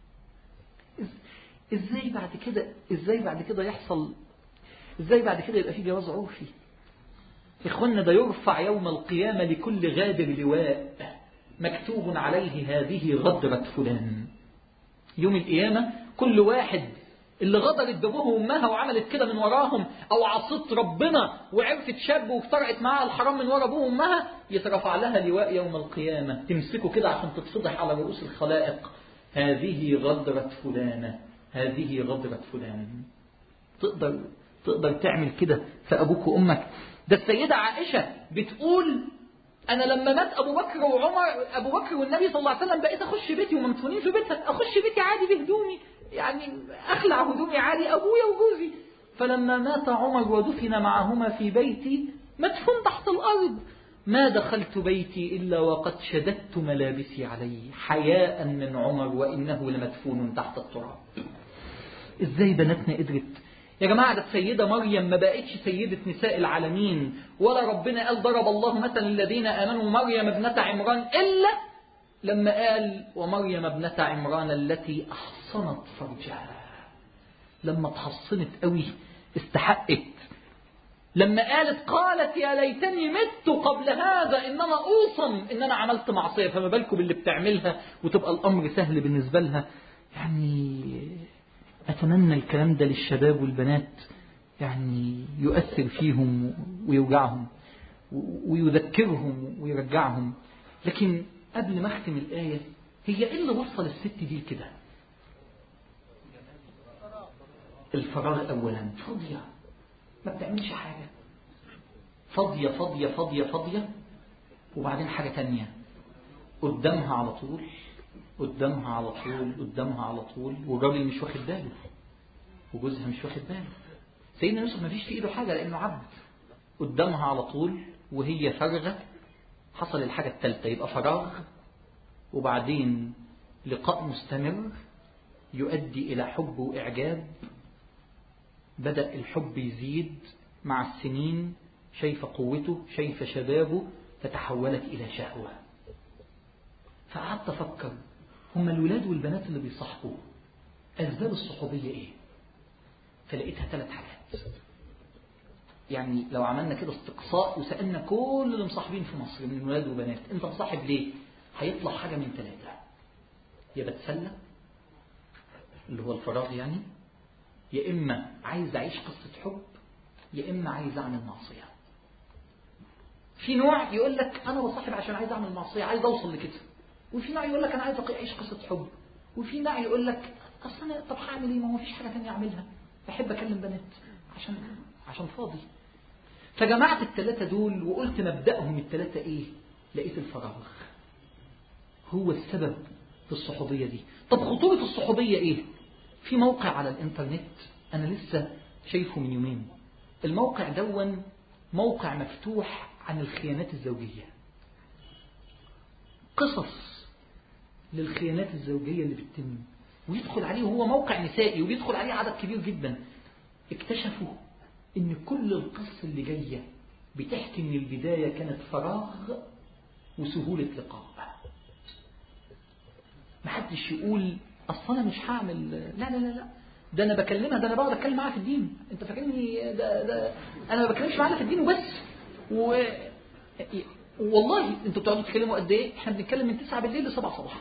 ازاي بعد كده ازاي بعد كده يحصل ازاي بعد كده يبقى في جواز عرفي؟ إخواننا ده يرفع يوم القيامة لكل غادر لواء مكتوب عليه هذه غدرة فلان. يوم القيامة كل واحد اللي غدرت بابوه وامها وعملت كده من وراهم، او عصت ربنا وعرفت شاب وافترقت معاها الحرام من ورا ابوه وامها، يترفع لها لواء يوم القيامة تمسكه كده عشان تتفضح على رؤوس الخلائق. هذه غدرة فلانة، هذه غدرة فلان. تقدر تقدر تعمل كده في أبوك وأمك؟ ده السيدة عائشة بتقول أنا لما مات أبو بكر وعمر أبو بكر والنبي صلى الله عليه وسلم بقيت أخش بيتي ومدفونين في بيتها، أخش بيتي عادي بهدومي، يعني أخلع هدومي عادي أبويا وجوزي. فلما مات عمر ودفن معهما في بيتي مدفون تحت الأرض، ما دخلت بيتي إلا وقد شددت ملابسي عليه حياء من عمر وإنه لمدفون تحت التراب. إزاي بناتنا قدرت يا جماعة؟ ده السيدة مريم ما بقتش سيدة نساء العالمين، ولا ربنا قال ضرب الله مثلا الذين آمنوا مريم ابنة عمران، إلا لما قال ومريم ابنة عمران التي أحصنت فرجها. لما تحصنت قوي استحقت لما قالت قالت يا ليتني مت قبل هذا إن أنا أوصم إن أنا عملت معصية، فما بالكم باللي بتعملها وتبقى الأمر سهل بالنسبة لها. يعني أتمنى الكلام ده للشباب والبنات، يعني يؤثر فيهم ويوجعهم ويذكرهم ويرجعهم. لكن قبل ما أختم الآية، هي إيه اللي وصل الست دي كده؟ الفراغ أولا، فاضية ما بتعملش حاجة، فاضية فاضية فاضية فاضية. وبعدين حاجة تانية، قدامها على طول قدامها على طول قدامها على طول والراجل مش واخد باله وجوزها مش واخد باله. سيدنا يوسف ما فيش في ايده حاجة لأنه عبد. قدامها على طول وهي فارغة. حصل الحاجة الثالثة، يبقى فراغ وبعدين لقاء مستمر يؤدي إلى حب وإعجاب. بدأ الحب يزيد مع السنين، شايف قوته شايف شبابه، فتحولت إلى شهوة. فقعدت أفكر، هم الولاد والبنات اللي بيصاحبوا أسباب الصحوبية إيه؟ فلقيتها ثلاث حاجات. يعني لو عملنا كده استقصاء وسألنا كل اللي مصاحبين في مصر من ولاد وبنات أنت مصاحب ليه؟ هيطلع حاجة من ثلاثة، يا بتسلى اللي هو الفراغ يعني، يا إما عايز أعيش قصة حب، يا إما عايز أعمل معصية. في نوع يقول لك أنا بصاحب عشان عايز أعمل معصية، عايز أوصل لكده. وفي نوع يقول لك أنا عايز أعيش قصة حب. وفي نوع يقول لك أصل أنا طب هعمل إيه؟ ما هو فيش حاجة تانية أعملها، بحب أكلم بنات عشان عشان فاضي. فجمعت الثلاثة دول وقلت مبدأهم الثلاثة إيه؟ لقيت الفراغ هو السبب في الصحوبية دي. طب خطورة الصحوبية إيه؟ في موقع على الإنترنت أنا لسه شايفه من يومين. الموقع دون موقع مفتوح عن الخيانات الزوجية، قصص للخيانات الزوجية اللي بتتم، ويدخل عليه، وهو موقع نسائي وبيدخل عليه عدد كبير جدا. اكتشفوا ان كل القصة اللي جاية بتحكي ان البداية كانت فراغ وسهولة لقاء. محدش يقول اصلا انا مش هعمل، لا لا لا لا، ده انا بكلمها، ده انا بقعد اتكلم معاها في الدين، انت فاكرني ده, ده انا ما بكلمش معاها في الدين وبس. و... والله انتوا بتقعدوا تتكلموا قد ايه؟ احنا بنتكلم من تسعة بالليل لسبعة صباحا.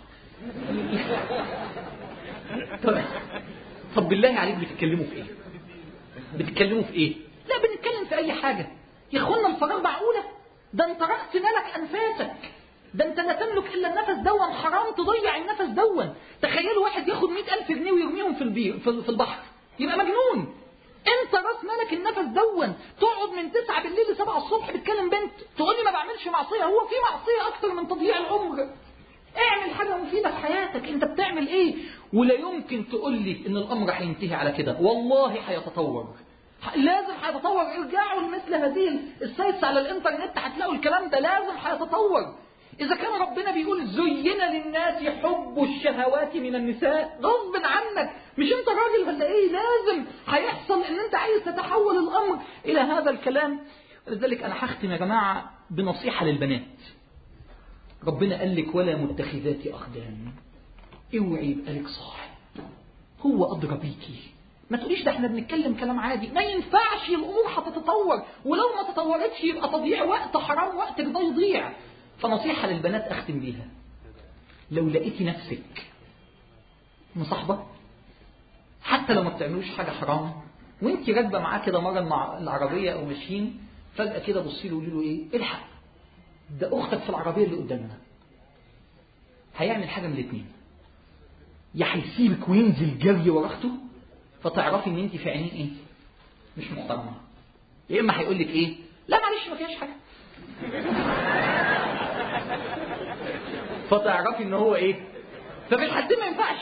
طب... طب بالله عليك بتتكلموا في ايه؟ بتتكلموا في ايه؟ لا بنتكلم في اي حاجة. يا اخوانا الفراغ معقولة؟ ده انت رأس ملك انفاسك، ده انت لا تملك الا النفس دون، حرام تضيع النفس دون. تخيلوا واحد ياخد مئة ألف جنيه ويرميهم في البير في البحر، يبقى مجنون. انت راس ملك النفس دون، تقعد من تسعة بالليل لسبعة الصبح بتكلم بنت، تقول لي ما بعملش معصية. هو في معصية اكتر من تضييع العمر؟ اعمل حاجة مفيدة في حياتك. انت بتعمل ايه؟ ولا يمكن تقول لي ان الامر هينتهي على كده. والله هيتطور، لازم هيتطور. ارجعوا لمثل هذه السايتس على الانترنت هتلاقوا الكلام ده، لازم هيتطور. إذا كان ربنا بيقول زين للناس حب الشهوات من النساء غصب عنك، مش أنت راجل ولا إيه؟ لازم هيحصل إن أنت عايز تتحول الأمر إلى هذا الكلام. لذلك أنا هختم يا جماعة بنصيحة للبنات. ربنا قال لك ولا متخذات أخدان، اوعي يبقى لك صاحب هو أدرى بيكي. ما تقوليش ده احنا بنتكلم كلام عادي، ما ينفعش، الأمور هتتطور، ولو ما تطورتش يبقى تضييع وقت، حرام وقتك ده يضيع. فنصيحة للبنات أختم بيها، لو لقيتي نفسك مصاحبة حتى لو ما بتعملوش حاجة حرام، وانت راكبة معاه كده مرة مع العربية أو ماشيين، فجأة كده بصي له وقولي له إيه؟ الحق ده أختك في العربية اللي قدامنا. هيعمل حاجة من الاثنين، يا هيسيبك وينزل جري ورا أخته فتعرفي إن انت في عينيه إيه؟ مش محترمة. يا إما هيقول لك إيه؟ لا معلش ما فيهاش حاجة. فتعرفي ان هو ايه؟ ففي الحالتين ما ينفعش.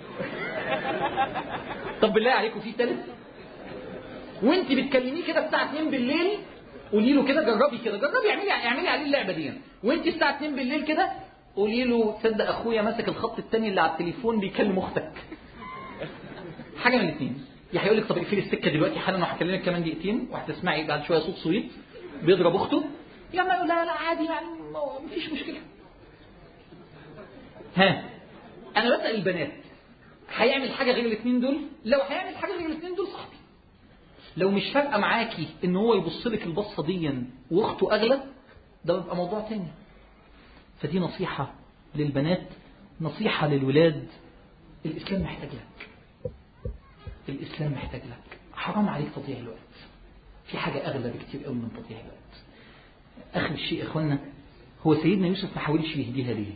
طب بالله عليكم في ثالث، وانت بتكلميه كده الساعه اتنين بالليل، قولي له كده جربي كده جربي اعملي اعملي عليه اللعبه دي، وانت الساعه اتنين بالليل كده قولي له تصدق اخويا ماسك الخط الثاني اللي على التليفون بيكلم اختك. حاجه من الاثنين، يا هيقول لك طب اقفلي السكه دلوقتي حالا وهكلمك كمان دقيقتين وهتسمعي بعد شويه صوت صويت بيضرب اخته، يا ما لا لا عادي يعني مفيش مشكله. ها انا بسأل البنات، هيعمل حاجة غير الاثنين دول؟ لو هيعمل حاجة غير الاثنين دول صاحبي. لو مش فارقة معاكي إن هو يبص لك البصة دي وأخته أغلى، ده بيبقى موضوع تاني. فدي نصيحة للبنات، نصيحة للولاد. الإسلام محتاج لك، الإسلام محتاج لك. حرام عليك تضيع الوقت في حاجة أغلى بكتير قوي من تضييع الوقت. آخر الشيء إخوانا، هو سيدنا يوسف ما حاولش يهديها ليه؟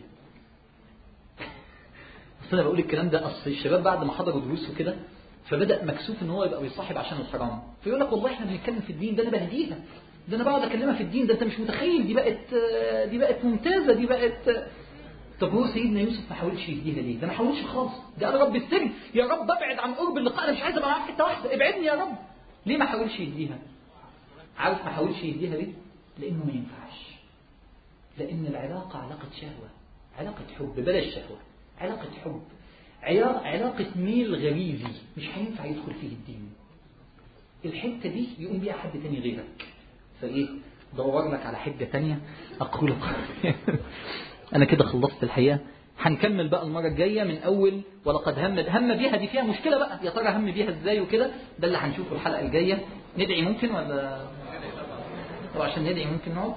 أصل أنا بقول الكلام ده أصل الشباب بعد ما حضروا دروس وكده فبدأ مكسوف إن هو يبقى بيصاحب عشان الحرام، فيقول لك والله إحنا بنتكلم في الدين، ده أنا بهديها، ده أنا بقعد أكلمها في الدين، ده أنت مش متخيل، دي بقت دي بقت ممتازة، دي بقت. طب هو سيدنا يوسف ما حاولش يهديها ليه؟ ده ما حاولش خالص، ده قال رب السجن، يا رب ابعد عن قرب اللقاء، أنا مش عايز أبقى معاك حتة واحدة، ابعدني يا رب. ليه ما حاولش يهديها؟ عارف ما حاولش يهديها ليه؟ لأنه ما ينفعش. لأن العلاقة علاقة شهوة، علاقة حب، بلاش شهوة، علاقة حب، علاقة ميل غريزي، مش هينفع يدخل فيه الدين. الحتة دي يقوم بيها حد تاني غيرك، فإيه؟ دور لك على حجة تانية. أقول أنا كده خلصت الحقيقة. هنكمل بقى المرة الجاية من أول ولقد هم هم بيها، دي فيها مشكلة بقى، يا ترى هم بيها إزاي وكده، ده اللي هنشوفه الحلقة الجاية. ندعي ممكن ولا؟ طب عشان ندعي ممكن نقعد.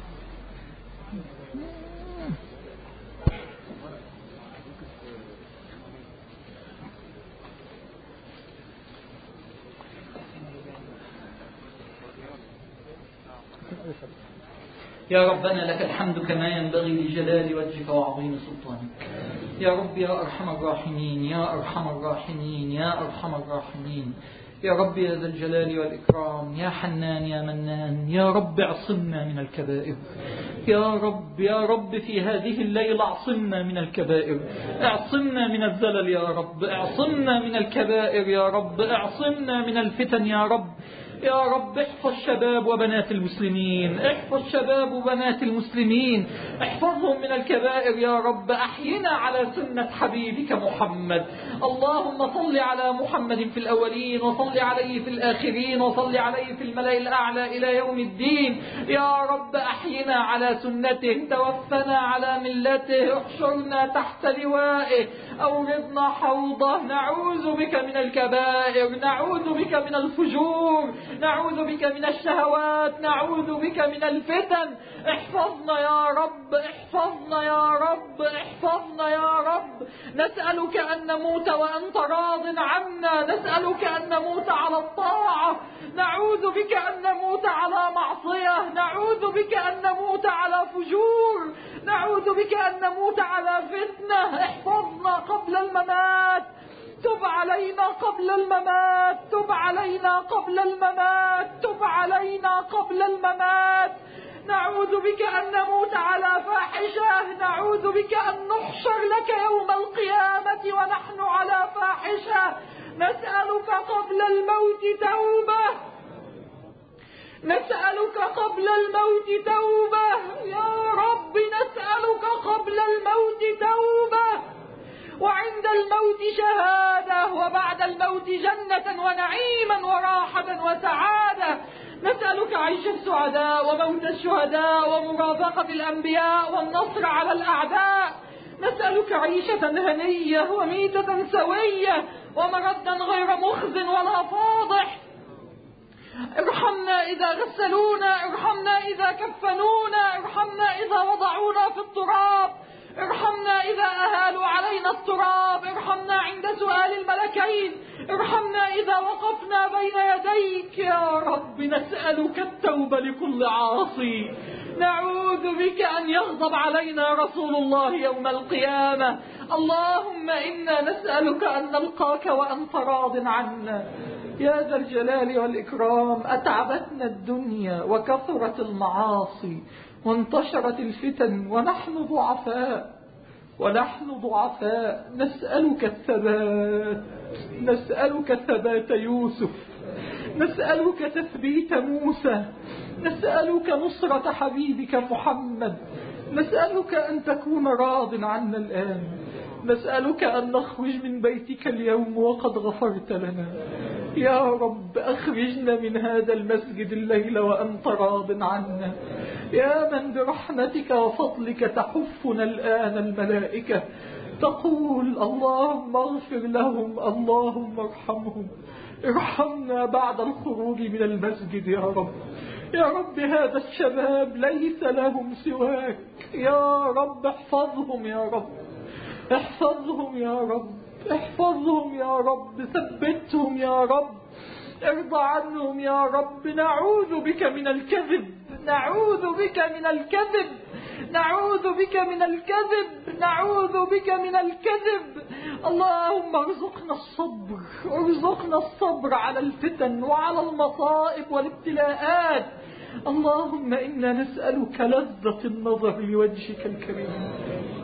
يا ربنا لك الحمد كما ينبغي لجلال وجهك وعظيم سلطانك. يا رب يا أرحم الراحمين، يا أرحم الراحمين، يا أرحم الراحمين. يا رب يا ذا الجلال والإكرام، يا حنان يا منان، يا رب اعصمنا من الكبائر. يا رب يا رب في هذه الليلة اعصمنا من الكبائر، اعصمنا من الزلل يا رب، اعصمنا من الكبائر يا رب، اعصمنا من الفتن يا رب. يا رب احفظ شباب وبنات المسلمين، احفظ شباب وبنات المسلمين، احفظهم من الكبائر يا رب. احينا على سنة حبيبك محمد. اللهم صل على محمد في الأولين، وصل عليه في الآخرين، وصل عليه في الملأ الأعلى إلى يوم الدين. يا رب احينا على سنته، توفنا على ملته، احشرنا تحت لوائه، أوردنا حوضه. نعوذ بك من الكبائر، نعوذ بك من الفجور، نعوذ بك من الشهوات، نعوذ بك من الفتن. احفظنا يا رب، احفظنا يا رب، احفظنا يا رب. نسألك أن نموت وأنت راض عنا، نسألك أن نموت على الطاعة، نعوذ بك أن نموت على معصية، نعوذ بك أن نموت على فجور، نعوذ بك أن نموت على فتنة. احفظنا قبل الممات، تب علينا قبل الممات، تب علينا قبل الممات، تب علينا قبل الممات. نعوذ بك أن نموت على فاحشة، نعوذ بك أن نحشر لك يوم القيامة ونحن على فاحشة. نسألك قبل الموت توبة، نسألك قبل الموت توبة يا رب، نسألك قبل الموت توبة، وعند الموت شهادة، وبعد الموت جنة ونعيما وراحة وسعادة. نسألك عيش السعداء وموت الشهداء ومرافقة الأنبياء والنصر على الأعداء. نسألك عيشة هنية وميتة سوية ومردا غير مخز ولا فاضح. ارحمنا إذا غسلونا، ارحمنا إذا كفنونا، ارحمنا إذا وضعونا في التراب، ارحمنا إذا أهالوا علينا التراب، ارحمنا عند سؤال الملكين، ارحمنا إذا وقفنا بين يديك. يا رب نسألك التوبة لكل عاصي، نعوذ بك أن يغضب علينا رسول الله يوم القيامة. اللهم إنا نسألك أن نلقاك وأنت راض عنا يا ذا الجلال والإكرام. أتعبتنا الدنيا وكثرت المعاصي وانتشرت الفتن ونحن ضعفاء، ونحن ضعفاء. نسألك الثبات، نسألك ثبات يوسف، نسألك تثبيت موسى، نسألك نصرة حبيبك محمد، نسألك أن تكون راض عنا الآن، نسألك أن نخرج من بيتك اليوم وقد غفرت لنا. يا رب أخرجنا من هذا المسجد الليل وأنت راض عنا، يا من برحمتك وفضلك تحفنا الآن الملائكة، تقول اللهم اغفر لهم، اللهم ارحمهم، ارحمنا بعد الخروج من المسجد يا رب. يا رب هذا الشباب ليس لهم سواك، يا رب احفظهم يا رب، احفظهم يا رب، احفظهم يا رب، ثبتهم يا رب، ارضى عنهم يا رب. نعوذ بك من الكذب، نعوذ بك من الكذب، نعوذ بك من الكذب، نعوذ بك من الكذب. اللهم ارزقنا الصبر، ارزقنا الصبر على الفتن وعلى المصائب والابتلاءات. اللهم إنا نسألك لذة النظر لوجهك الكريم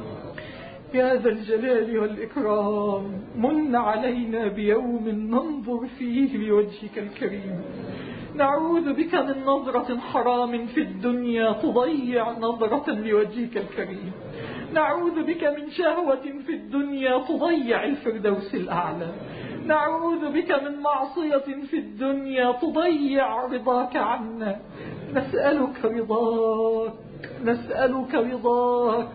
يا ذا الجلال والإكرام. من علينا بيوم ننظر فيه لوجهك الكريم. نعوذ بك من نظرة حرام في الدنيا تضيع نظرة لوجهك الكريم. نعوذ بك من شهوة في الدنيا تضيع الفردوس الأعلى. نعوذ بك من معصية في الدنيا تضيع رضاك عنا. نسألك رضاك، نسألك رضاك.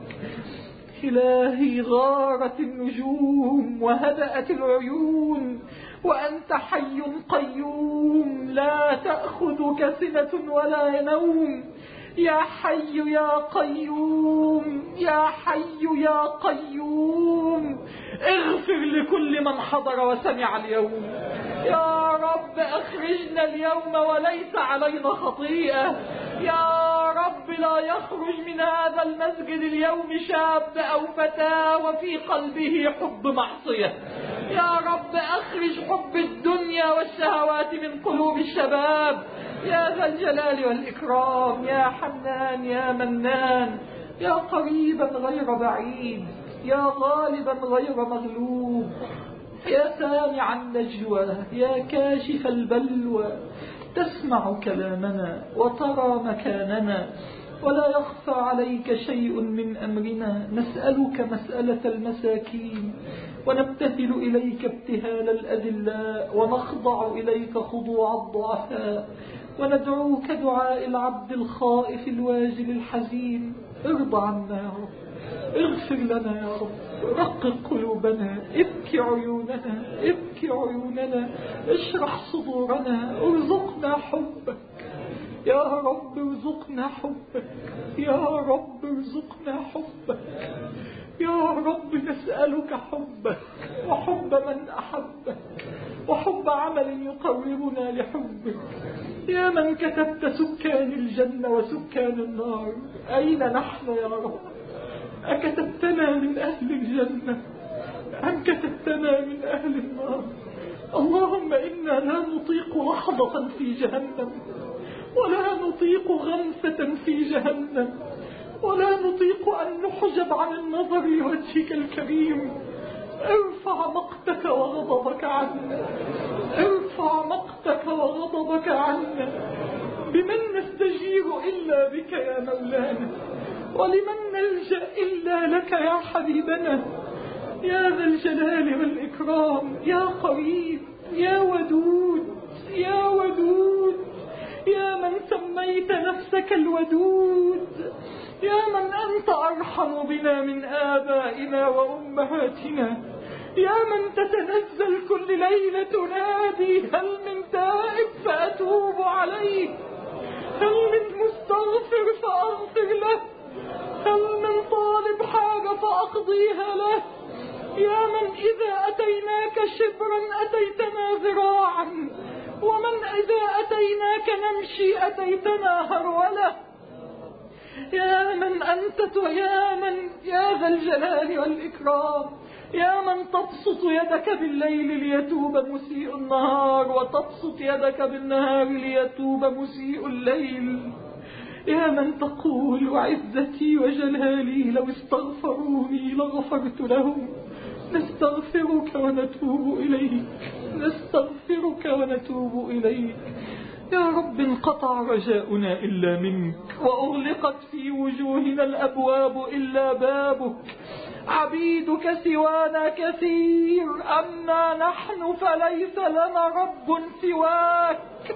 إلهي غارت النجوم وهدأت العيون وأنت حي قيوم لا تأخذك سنة ولا نوم. يا حي يا قيوم، يا حي يا قيوم، اغفر لكل من حضر وسمع اليوم. يا رب أخرجنا اليوم وليس علينا خطيئة. يا رب لا يخرج من هذا المسجد اليوم شاب أو فتاة وفي قلبه حب معصية. يا رب أخرج حب الدنيا والشهوات من قلوب الشباب يا ذا الجلال والإكرام. يا حنان يا منان، يا قريبا غير بعيد، يا غالبا غير مغلوب، يا سامع النجوى، يا كاشف البلوى. تسمع كلامنا وترى مكاننا ولا يخفى عليك شيء من أمرنا. نسألك مسألة المساكين ونبتهل إليك ابتهال الأذلاء ونخضع إليك خضوع الضعفاء وندعوك دعاء العبد الخائف الواجل الحزين. ارضى عنا يا رب، اغفر لنا يا رب، رقق قلوبنا، ابكي عيوننا، ابكي عيوننا، اشرح صدورنا، ارزقنا حبك يا رب، ارزقنا حبك يا رب، ارزقنا حبك يا رب. نسألك حبك وحب من أحبك وحب عمل يقربنا لحبك. يا من كتبت سكان الجنة وسكان النار، أين نحن يا رب؟ أكتبتنا من أهل الجنة أم كتبتنا من أهل النار؟ اللهم إنا لا نطيق لحظة في جهنم ولا نطيق غمسة في جهنم ولا نطيق أن نحجب عن النظر لوجهك الكريم. ارفع مقتك وغضبك عنا، ارفع مقتك وغضبك عنا. بمن نستجير إلا بك يا مولانا، ولمن نلجأ إلا لك يا حبيبنا يا ذا الجلال والإكرام. يا قريب، يا ودود، يا ودود، يا من سميت نفسك الودود، يا من أنت أرحم بنا من آبائنا وأمهاتنا، يا من تتنزل كل ليلة تنادي هل من تائب فأتوب عليه، هل من مستغفر فأغفر له، هل من طالب حاجة فأقضيها له. يا من إذا أتيناك شبرا أتيتنا ذراعا، ومن إذا أتيناك نمشي أتيتنا هرولة. يا من أنت يا من يا ذا الجلال والإكرام، يا من تبسط يدك بالليل ليتوب مسيء النهار وتبسط يدك بالنهار ليتوب مسيء الليل. يا من تقول وعزتي وجلالي لو استغفروني لغفرت لهم. نستغفرك ونتوب إليك، نستغفرك ونتوب إليك. يا رب انقطع رجاؤنا إلا منك، وأغلقت في وجوهنا الأبواب إلا بابك. عبيدك سوانا كثير، أما نحن فليس لنا رب سواك.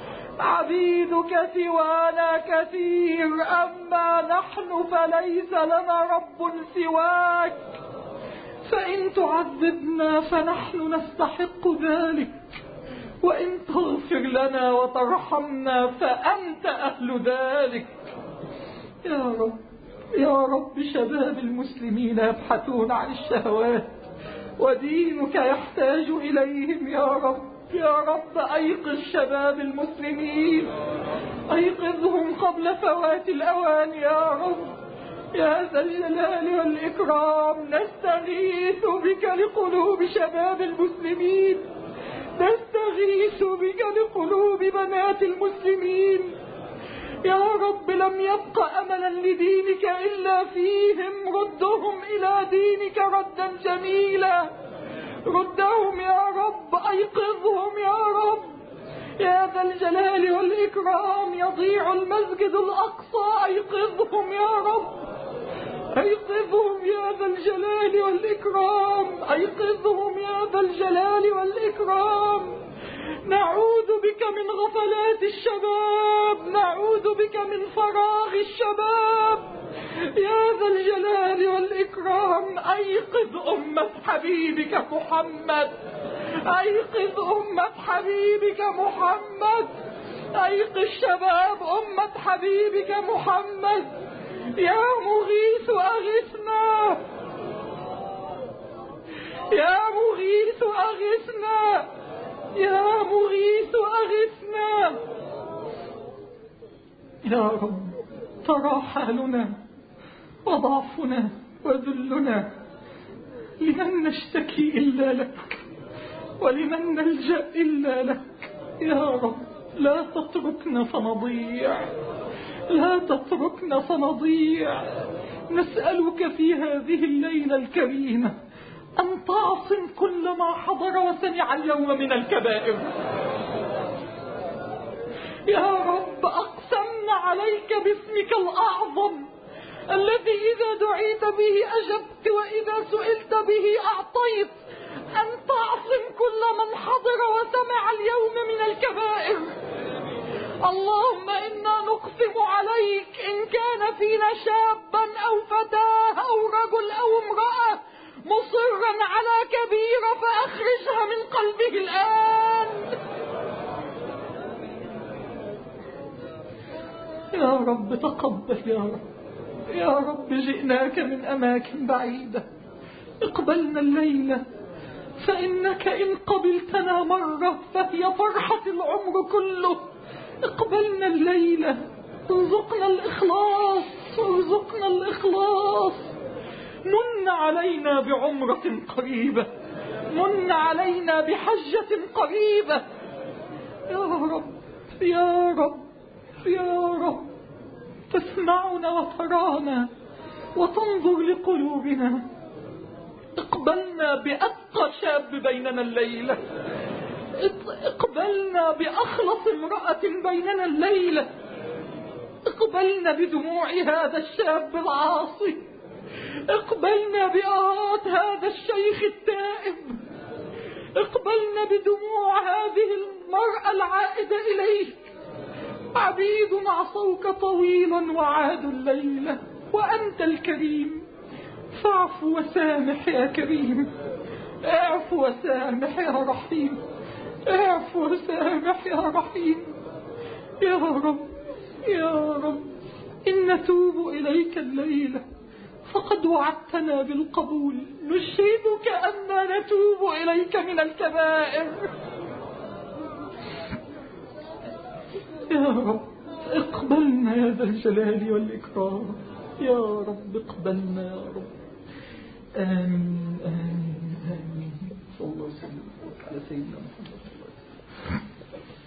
عبيدك سوانا كثير، أما نحن فليس لنا رب سواك. فإن تعذبنا فنحن نستحق ذلك، وإن تغفر لنا وترحمنا فأنت أهل ذلك. يا رب يا رب، شباب المسلمين يبحثون عن الشهوات ودينك يحتاج إليهم يا رب. يا رب أيقظ شباب المسلمين، أيقظهم قبل فوات الأوان يا رب. يا ذا الجلال والإكرام، نستغيث بك لقلوب شباب المسلمين، نستغيث بك لقلوب بنات المسلمين يا رب. لم يبق أملا لدينك إلا فيهم، ردهم إلى دينك ردا جميلا، ردهم يا رب، أيقظهم يا رب. يا ذا الجلال والإكرام، يضيع المسجد الأقصى، أيقظهم يا رب، أيقظهم يا ذا الجلال والإكرام، أيقظهم يا ذا الجلال والإكرام. نعوذ بك من غفلات الشباب، نعوذ بك من فراغ الشباب يا ذا الجلال والإكرام. أيقظ أمة حبيبك محمد، أيقظ أمة حبيبك محمد، أيقظ شباب أمة حبيبك محمد. يا مغيث أغثنا، يا مغيث أغثنا، يا مغيث أغثنا يا رب. ترى حالنا وضعفنا وذلنا، لمن نشتكي إلا لك، ولمن نلجأ إلا لك يا رب. لا تتركنا فنضيع، لا تتركنا فنضيع. نسألك في هذه الليلة الكريمة أن تعصم كل ما حضر وسمع اليوم من الكبائر يا رب. أقسمنا عليك باسمك الأعظم الذي إذا دعيت به أجبت وإذا سئلت به أعطيت، أن تعصم كل من حضر وسمع اليوم من الكبائر. اللهم إنا نقسم عليك إن كان فينا شابا أو فتاة أو رجل أو امرأة مصرا على كبيرة فأخرجها من قلبه الآن يا رب. تقبل يا رب، يا رب جئناك من أماكن بعيدة، اقبلنا الليلة، فإنك إن قبلتنا مرة فهي فرحة العمر كله. اقبلنا الليلة، ارزقنا الإخلاص، ارزقنا الإخلاص. من علينا بعمرة قريبة، من علينا بحجة قريبة يا رب، يا رب، يا رب. تسمعنا وترانا وتنظر لقلوبنا. اقبلنا بأتقى شاب بيننا الليلة، اقبلنا بأخلص امرأة بيننا الليلة، اقبلنا بدموع هذا الشاب العاصي، اقبلنا بآهات هذا الشيخ التائب، اقبلنا بدموع هذه المرأة العائدة إليك. عبيد عصوك طويلا وعادوا الليلة، وأنت الكريم، فاعف وسامح يا كريم، اعف وسامح يا رحيم، اعف وسامح يا رحيم يا رب، يا رب. إن نتوب إليك الليلة فقد وعدتنا بالقبول، نشهدك أننا نتوب إليك من الكبائر يا رب. اقبلنا يا ذا الجلال والإكرام يا رب، اقبلنا يا رب. آمين آمين آمين. صلى الله عليه وسلم على سيدنا محمد.